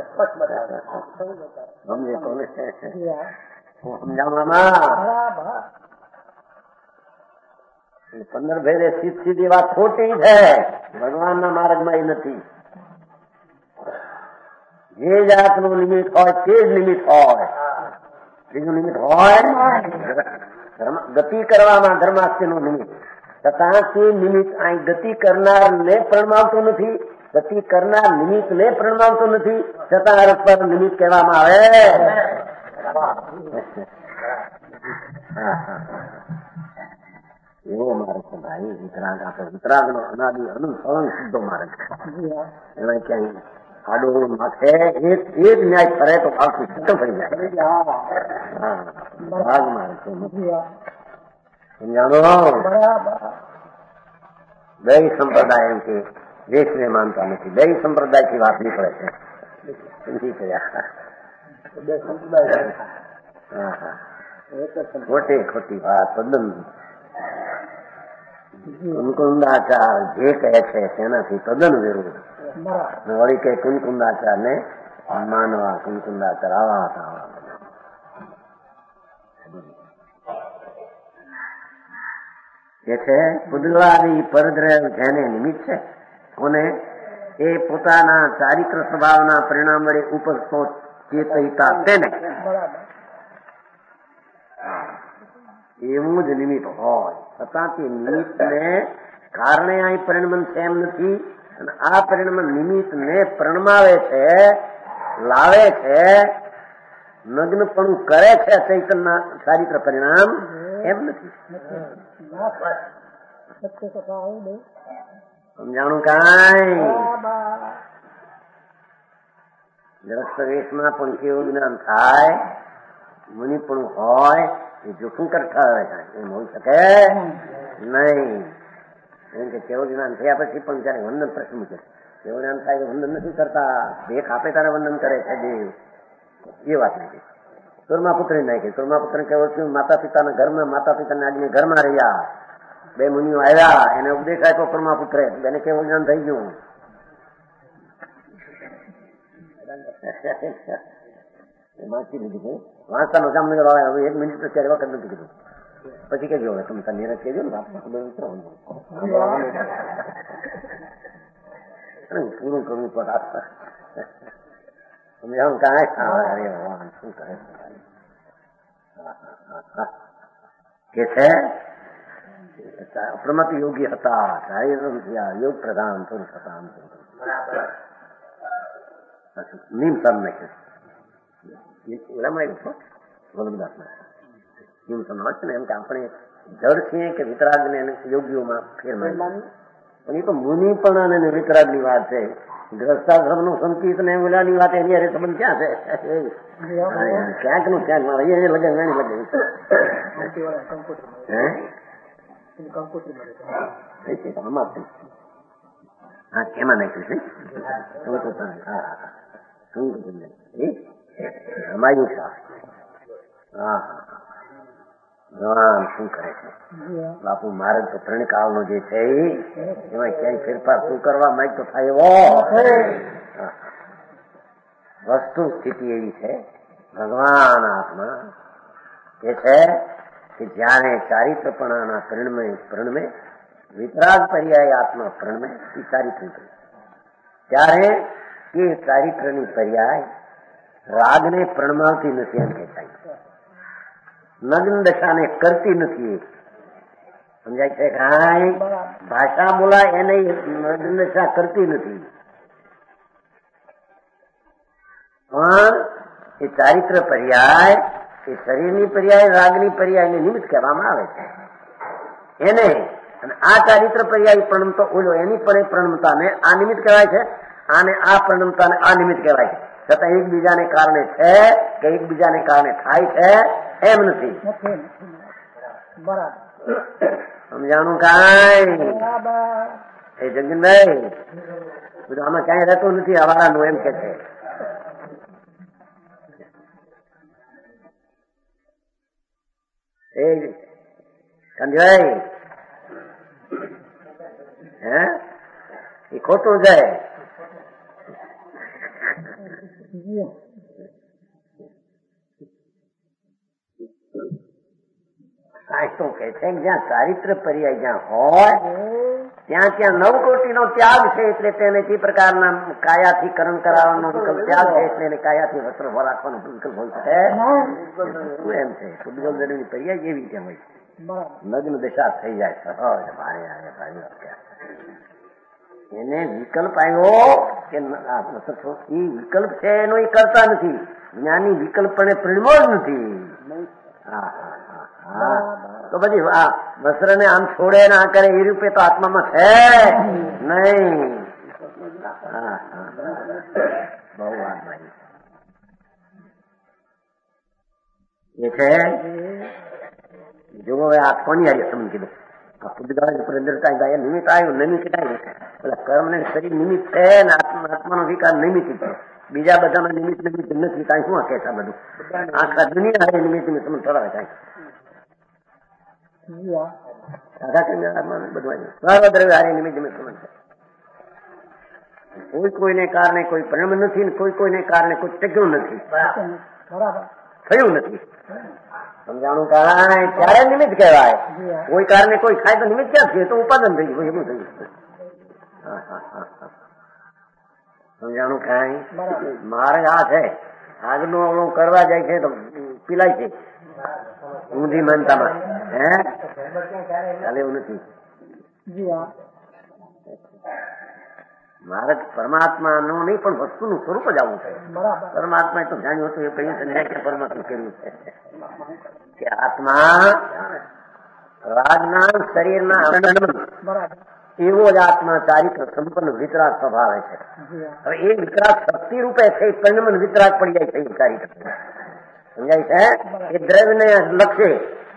સમજે કોને સમજાવવામાં 15 ભેદે સીધી વાત ખોટી છે. ભગવાનના માર્ગમાં એ નથી. જે જાતનું નિમિત્ત હોય તે જ નિમિત્ત હોય, બીજું નિમિત્ત હોય ગતિ કરવામાં ધર્માસ્યનું નિમિત્ત, છતાં તે નિમિત્ત અહીં ગતિ કરનારને પ્રણમાવતું નથી, ગતિ કરનાર નિમિત્તને પ્રણમાવતું નથી, છતાં પરસ્પર નિમિત્ત કહેવામાં આવે. એવો માર્ગ છે ભાઈ વિતરાગ. આપણે વિતરાગનો અનાદિ અનંત સીધો માર્ગ છે. એમાં ક્યાંય આડો માથે એક ન્યાય ફરે તો આખું સિદ્ધ થઈ જાય. ભાગ માર્ગ છે. સમજાણો? બે સંપ્રદાય એમ કે દેશને માનતા નથી, બે સંપ્રદાયથી વાત નીકળે છે. ખોટી ખોટી વાત તદ્દન. કુનકુંદાચાર જે કહે છે તેનાથી તદ્દન વિરુદ્ધ. વળી કે કુનકુંદાચાર ને માનવા, કુનકુંદાચાર આવા હતા. કે છે પુદગલાદી પરદ્રવ જેને નિમિત્ત છે અને એ પોતાના ચારિત્ર સ્વભાવના પરિણામ વડે ઉપજતો ચેતયિતા તેને એવું જ નિમિત્ત હોય છતાં તે નિમિત્તને કારણે અહીં પરિણમન છે એમ નથી અને આ પરિણમન નિમિત્તને પ્રણમાવે છે, લાવે છે, નગ્નપણું કરે છે ચૈતનના ચારિત્ર પરિણામ એમ નથી. સમજાણું કાંઈ? ગ્રસ્ત વેશમાં પણ કેવું જ્ઞાન થાય, મુનિ પણ હોય એ જોખમ કરતા હોય એમ હોઈ શકે નહીં. એમ કે કેવું જ્ઞાન થયા પછી પણ જયારે વંદન પ્રશ્ન મૂકે કેવું જ્ઞાન થાય કે વંદન નથી કરતા, ભેખ આપે તારે વંદન કરે છે દેવ, એ વાત નથી. સુરમાપુત્ર નાખી સુરમાપુત્ર કેવું છું માતા પિતાના ઘરમાં, માતા પિતાના આજ્ઞા ઘરમાં રહ્યા, બે મુનિઓ આવ્યા, એને ઉપદેશ આપ્યો પરમાપુત્રે, એને કેવું જ્ઞાન થઈ ગયું. વાંચી લીધું વાંચતાનો જામનગર આવે, હવે 1 મિનિટ ત્યારે વખત નથી કીધું, પછી કેજો હવે તમે તારી નિરાશ કહેજો ને પૂરું કરવું પડે. સમજાવું કાંઈ અરે ભગવાન શું કરે કે છે પ્રમત યોગી હતા, યોગ પ્રધાન પુરુષ હતા. નીમ સર નાખ્યું એમ કે આપણે જડ છીએ કે વિતરાગ ને યોગીઓમાં ફેર પણ એ તો મુનિ પણ અને વિતરાગ ની વાત છે. ગ્રસ્તાશ્રમ નું સંકિત ને ઓલાની વાત એની અરે સંબંધ ક્યાં છે? ક્યાંક નું ક્યાંક અહીંયા લગે નાની લગે આમાં હા કેમાં નાખ્યું છે અમાયું હા ભગવાન શું કરે છે બાપુ મારે તો ત્રણકાળ નો જે છે એમાં ક્યાંય ફેરફાર શું કરવા માંગ તો થાય એવો વસ્તુ સ્થિતિ એવી છે. ભગવાન આત્મા કે છે કે જયારે ચારિત્રપણાના પ્રણમે વિતરાગ પર્યાય આત્મા પ્રણમે એ ચારિત્ર ત્યારે એ ચારિત્રની પર્યાય રાગને પ્રણમાવતી નથી એમ કહેવાય, નગ્ન દશાને કરતી નથી. સમજાય છે કાંઈ? ભાષા બોલાય એને નગ્ન દશા કરતી નથી, પણ એ ચારિત્ર પર્યાય એ શરીરની પર્યાય રાગની પર્યાયને નિમિત્ત કહેવામાં આવે છે એને. અને આ ચારિત્ર પર્યાય પ્રણમતો ઓલો એની પણ પ્રણમતાને આ નિમિત્ત કહેવાય છે, આને આ પ્રણમતાને આ નિમિત્ત કહેવાય છે. છતાં એકબીજાને કારણે છે કે એકબીજાને કારણે થાય છે એમ નથી. સમજાણું કાંઈ? એ જગનભાઈ બધું આમાં ક્યાંય રહેતું નથી અવારાનું એમ કે છે. એ કંજભાઈ હે એ ખોટું જાય. શું કે છે જ્યાં ચારિત્ર પર્યાય જ્યાં હોય ત્યાં ત્યાં 9 કોટીનો ત્યાગ છે, એટલે તેને તે પ્રકારના કાયાથી કરણ કરાવવાનો વિકલ્પ ત્યાગ છે, એટલે એને કાયાથી વસ્ત્ર રાખવાનો વિકલ્પ હોય શકે એમ છે. શુદ્ધગોલની પર્યાય એવી રીતે હોય નગ્ન દશા થઈ જાય સહજ ભારે એને વિકલ્પ આવ્યો કે વિકલ્પ છે એનો એ કરતા નથી. જ્ઞાની વિકલ્પને પરિણમો જ નથી. તો પછી વસ્ત્ર ને આમ છોડે ના કરે એ રૂપે તો આત્મામાં છે નહીં. બહુ વાત ભાઈ એ છે. જો હવે આ કોની આવી તમને કીધું આ પુદ્ગલ ગાય નિમિત્ત આવ્યું નિમિત્ત આવ્યું પેલા કર્મ ને શરીર નિમિત્ત છે ને આત્માનો વિકાર નિમિત્ત છે. બીજા બધામાં નિમિત્ત નિમિત્ત નથી. કાંઈ શું કે છે બધું આખા દુનિયા આવે નિમિત્ત નિમિત્ત તમને થોડા કાંઈ કોઈ કોઈને કારણે કોઈ પરિણામ નથી, કોઈ કોઈને કારણે કોઈ ટક્યું નથી. થયું નથી. સમજાણું કાંઈ ત્યારે નિમિત્ત કહેવાય. કોઈ કારણે કોઈ ખાય તો નિમિત્ત ક્યાં છે? તો ઉપાદન થઈ ગયું, એવું થયું. સમજાણું કાંઈ? માર્ગ આ છે. આગનું અવળું કરવા જાય છે તો પીલાય છે ઊંધી માનતામાં. ચાલે એવું નથી. મારે પરમાત્માનું નહીં પણ વસ્તુનું સ્વરૂપ જ આવું છે. પરમાત્મા તો જાણ્યું હતું એ કહ્યું છે ને કે પરમાત્મા કર્યું છે કે આત્મા રાગના શરીરના એવો જ આત્મા ચારિત્ર સંપન્ન વિતરાગ સ્વભાવે છે. હવે એ વિતરાગ શક્તિ રૂપે છે, પરિણમન વિતરાગ પડી જાય છે. એ ચારિત્ર સમજાય છે. એ દ્રવ્યને લક્ષ્ય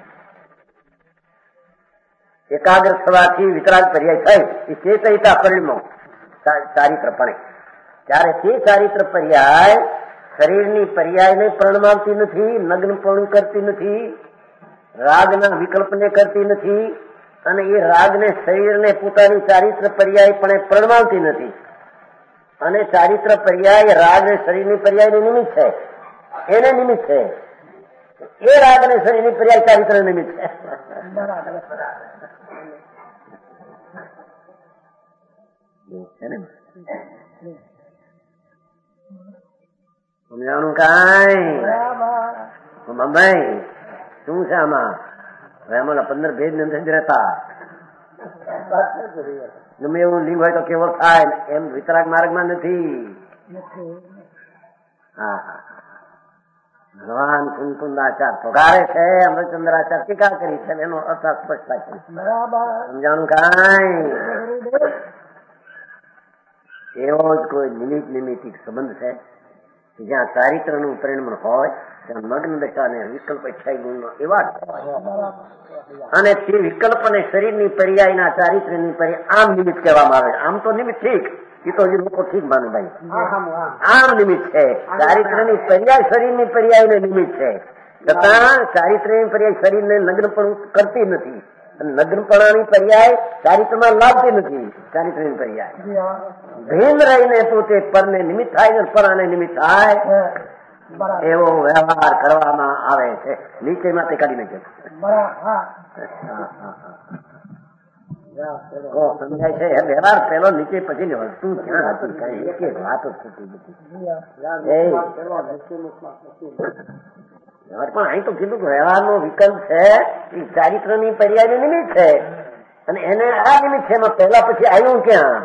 એકાગ્ર થવાથી વિતરાગ પર્યાય થઈ એ ચેતયતા પરિણમો ચારિત્રપણે. ત્યારે તે ચારિત્ર પર્યાય શરીરની પર્યાયને પ્રણમાવતી નથી, નગ્નપણું કરતી નથી, રાગના વિકલ્પને કરતી નથી, અને એ રાગને શરીરને પોતાની ચારિત્ર પર્યાય પણ પ્રણમાવતી નથી. અને ચારિત્ર પર્યાય રાગ શરીરની પર્યાયનું નિમિત્ત છે, એને નિમિત્ત છે. એ રાગ અને શરીરની પર્યાય ચારિત્ર નિમિત્ત છે. સમજાણું કાંઈ? ભાઈ શું છે આમાં? હવે આમાં 15 ભેદ ની અંદર રહેતા ગમે એવું લિંગ હોય તો કેવો થાય એમ વિતરાગ માર્ગમાં નથી. ભગવાન કુંકુંદાચાર પગારે છે, અમૃતચંદ્રાચાર ટીકા કરી છે, એનો અર્થ સ્પષ્ટ થાય છે. સમજાણું કાંઈ? એવો જ કોઈ નિમિત્તિક સંબંધ છે કે જ્યાં ચારિત્રનું પરિણમન હોય ત્યાં મગ્ન દશા અને વિકલ્પ 6 ગુણનો એવા જ અને તે વિકલ્પ અને શરીરની પર્યાયના ચારિત્રની પર્યાય આમ નિમિત્ત કહેવામાં આવે. આમ તો નિમિત્ત ઠીક, એ તો હજી લોકો ઠીક માને ભાઈ. આમ નિમિત્ત છે. ચારિત્રની પર્યાય શરીરની પર્યાયને નિમિત્ત છે, છતાં ચારિત્રની પર્યાય શરીરને નગ્નપણું કરતી નથી અને નગ્નપણાની પર્યાય ચારિત્રમાં લાવતી નથી. ચારિત્રની પર્યાય ભેદ રહીને પોતે પરને નિમિત્ત થાય ને પરાને નિમિત્ત થાય એવો વ્યવહાર કરવામાં આવે છે. નીચેમાં તે કાઢી નાખે. સમજાય છે? વ્યવહાર પેલો નીચે પછી વસ્તુ ક્યાં હતી? કઈ એક વાત જ થતી નથી. પણ અહીં તો કીધું કે વ્યવહારનો વિકલ્પ છે એ ચારિત્રની પર્યાયનું નિમિત્ત છે અને એને આ નિમિત્ત છે. એમાં પહેલા પછી આવ્યું ક્યાં?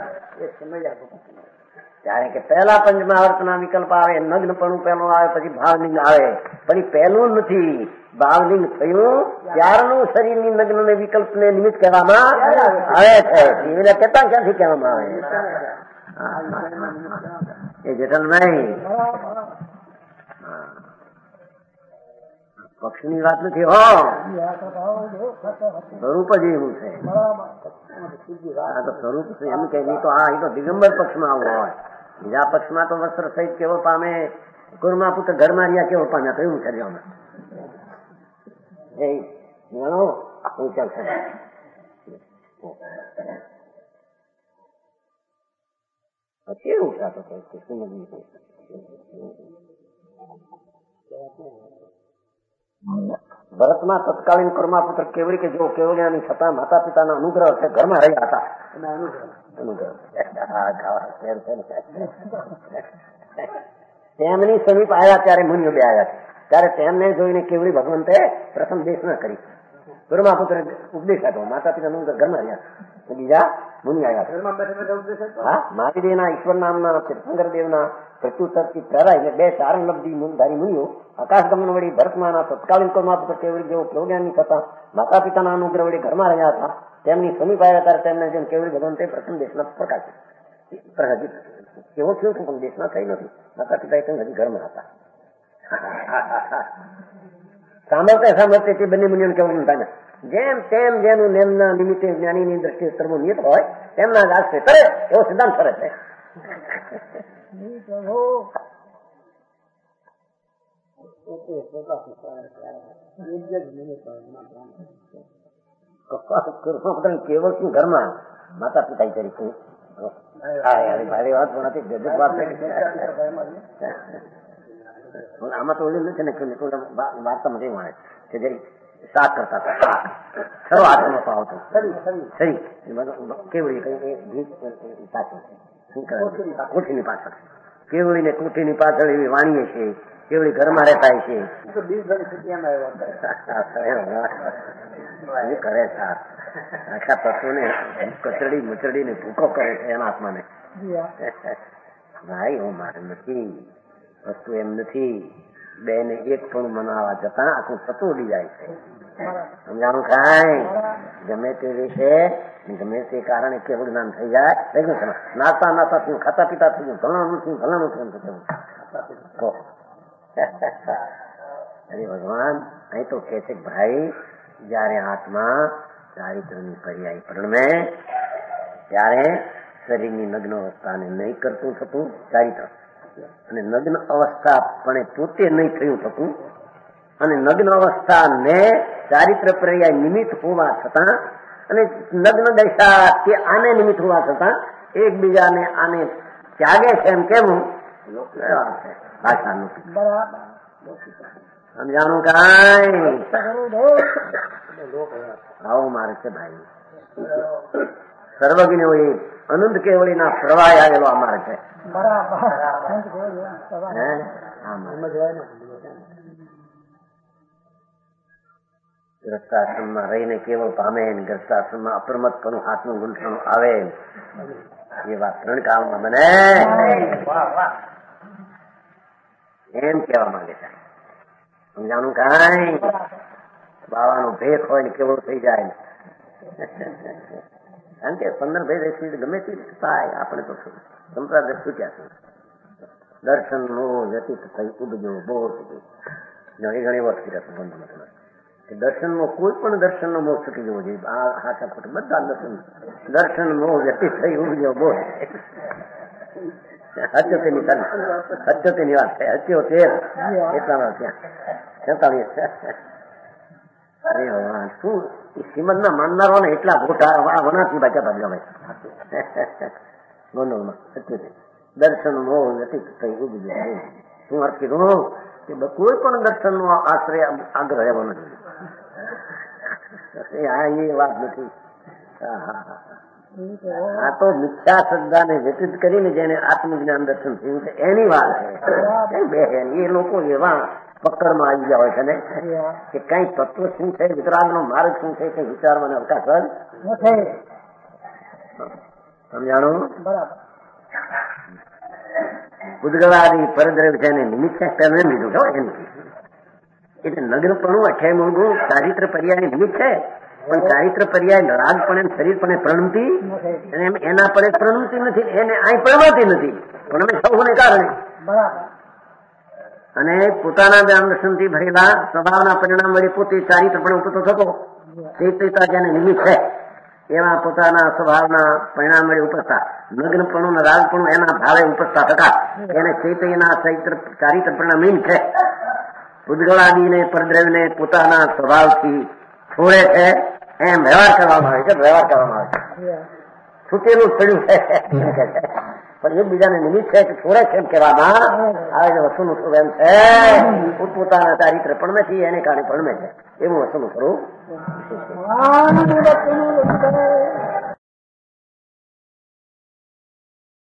ત્યારે કે પહેલા પંચમહાવર્તના વિકલ્પ આવે, નગ્નપણું પહેલું આવે, પછી ભાવલિંગ આવે. પણ એ પહેલું નથી, ભાવલિંગ થયું ત્યારનું શરીરની નગ્ન ને વિકલ્પ ને નિમિત્ત કહેવામાં આવે છે. એને કહેતા ક્યાંથી કહેવામાં આવે? એ જટલ નહીં, પક્ષની વાત નથી. હો સ્વરૂપ જ એવું છે. આ તો સ્વરૂપ છે એમ કે નહીં તો આ તો દિગંબર પક્ષમાં આવું હોય. બીજા પક્ષમાં તો વસ્ત્ર સહિત કેવો પામે, કુરમા પુત્ર ઘરમાં રહ્યા કેવો પામ્યા, તો એવું છે. ઘણો ઊંચા છે. કેવું છે ભરતમાં તત્કાલીન કર્માપુત્ર કેવડી કે જો કેવડિયાની છતાં માતા પિતાના અનુગ્રહ છે ઘરમાં રહ્યા હતા. તેમની સમીપ આવ્યા ત્યારે મુનિઓ બે આવ્યા છે. ત્યારે તેમને જોઈને કેવડી ભગવંતે પ્રથમ દેશના કરી. કર્માપુત્ર ઉપદેશ આપ્યો, માતા પિતાનું ઘરમાં રહ્યા. બીજા મુનિ આવ્યા. હા, મહાવીદેવના ઈશ્વર નામના તીર્થંકરદેવના પ્રત્યુત્તરથી પ્રેરાઈને 2 ચારણ લબ્ધી મૂળધારી મુનિઓ આકાશગમન વળી ભરતમાના તત્કાલીન કર્માપુત્ર કેવડી જેવો કેવડિયાની થતા માતા પિતાના અનુગ્રહ વળી ઘરમાં રહ્યા હતા. તેમની સમીપ આવ્યા ત્યારે તેમને જેમ કેવડી ભગવંતે પ્રથમ દેશના પ્રકાશિત કેવો થયો છે પણ દેશના થઈ નથી. માતા પિતા તેમ હજી ઘરમાં હતા. સામર્થ્ય તે બંને મુનિઓને કેવું નતા. જેમ તેમ જેનું નેમના નિમિત્તે જ્ઞાનીની દ્રષ્ટિએ સર્વો નિયત હોય તેમના જ આશરે કરે એવો સિદ્ધાંત કરે છે. કેવળ શું ઘરમાં માતા પિતા તરીકે ભારે વાત પણ હતી. આમાં તો ઓલું નથી ને કે વાર્તામાં કેવું આવે કે જે શાક કરતા હતા શાક ખરો હાથમાં પાવ હતો સરી કેવડી પાછળ શું કરે કોઠીની પાછળ કેવડી ને કોઠીની પાછળ એવી વાણીએ છે કેવડી ઘરમાં રહેતા છે કરે સાર આખા તત્વને કચડી મચડી ને ભૂકો કરે છે એના આત્માને ભાઈ હું મારે નથી વસ્તુ એમ નથી બે ને એક પણ મનાવવા જતા આખું થતું ઉડી જાય છે સમજાણું કાંઈ ગમે તે વિશે ગમે તે કારણે કેવળ જ્ઞાન થઈ જાય નાતા નાતા થયું ખાતા પીતા થયું ભલાનું થયું થયું અરે ભગવાન અહીં તો કે છે ભાઈ જયારે આત્મા ચારિત્રની પર્યાય પ્રણમે ત્યારે શરીરની નગ્ન અવસ્થાને નહીં કરતું થતું ચારિત્ર અને નગ્ન અવસ્થા પણ પોતે નહીં થયું થતું અને નગ્ન અવસ્થાને ચારિત્ર પર્યાય નિમિત્ત હોવા છતાં અને નગ્ન દશા તે આને નિમિત્ત હોવા છતાં એકબીજાને આને ત્યાગે છે એમ કેવું ભાષાનું સમજાણું કાંઈ આવું મારે છે ભાઈ સર્વજ્ઞ હોય અનંત કેવળીના પ્રવાહ આવેલો અમારે છે ગ્રસ્તાશ્રમમાં રહીને કેવળ પામે ગ્રસ્તાશ્રમમાં અપ્રમતપણું હાથનું ગુંઠણું આવે એ વાત 3 કાળમાં બને એમ કેવા માંગે છે સમજાણું કાંઈ બાવાનો ભેદ હોય ને કેવળ થઈ જાય કારણ કે 15 ભેદ એસી ગમે તે થાય આપણે તો સંપ્રાદક છૂટ્યા છે દર્શન નો વ્યતીત થઈ ઉબજો બોધ એ ઘણી વાર થઈ રહ્યા સંબંધમાં દર્શનમાં કોઈ પણ દર્શનનો મોહ છૂટી જવો જોઈએ આ હાથા ખોટા બધા દર્શન મોહ વ્યતીત થઈ ઉબજો બોધ હત્યોતેરની વાત છે 77 એટલા ત્યાં 46 અરે ભગવાન શું શ્રીમદ ના માનનારો ને એટલા ખોટા વનાથી બાચા ભાઈ ગોંડલમાં 77 દર્શન મોહ વ્યતીત થઈ ઉબજો શું અર્થ કીધું કે કોઈ પણ દર્શન નો આશ્રય આગ્રહ રહેવાનો જોઈએ આ એ વાત નથી આ તો મિથ્યા શ્રદ્ધાને વ્યતીત કરીને જેને આત્મજ્ઞાન દર્શન થયું છે એની વાત છે બેન એ લોકો એવા પકડમાં આવી ગયા હોય છે ને કે કઈ તત્વ શું છે વિતરાગનો માર્ગ શું છે કઈ વિચારવાનો અવકાશ સમજાણું બરાબર ઉદગલાદી પરદ્રવ છે એને નિમિત્ત તેને લીધું છો એની એટલે નગ્નપણું અઠે મૂળવું ચારિત્ર પર્યાય નિમિત્ત છે પણ ચારિત્ર પર્યાય રાગપણે શરીરપણે પ્રણમતી અને એના પડે પ્રણમતી નથી એને અહીં પ્રણવાતી નથી પણ અમે સૌને કારણે અને પોતાના જ્ઞાન દર્શનથી ભરેલા સ્વભાવના પરિણામ વડે પોતે ચારિત્ર પણ ઉપતો થતો ચૈત્યતા જેને નિમિત્ત છે એવા પોતાના સ્વભાવના પરિણામ વડે ઉપજતા નગ્નપણું રાગપણું એના ભાવે ઉપજતા થતા એને ચૈતન્યના ચારિત્ર પરિણામ છે ઉદગલાદીને પરદ્રવ્યને પોતાના સ્વભાવથી છોડે છે એમ વ્યવહાર કરવામાં આવે છે છૂટેલું પડ્યું છે પણ એકબીજાને નિમિત્ત છે કે છોડે છે એમ કહેવામાં આવે વસ્તુનું સ્વરૂપ એમ છે પોતાના ચારિત્ર પણ નથી એને કારણે પણ છે એવું વસ્તુનું સ્વરૂપ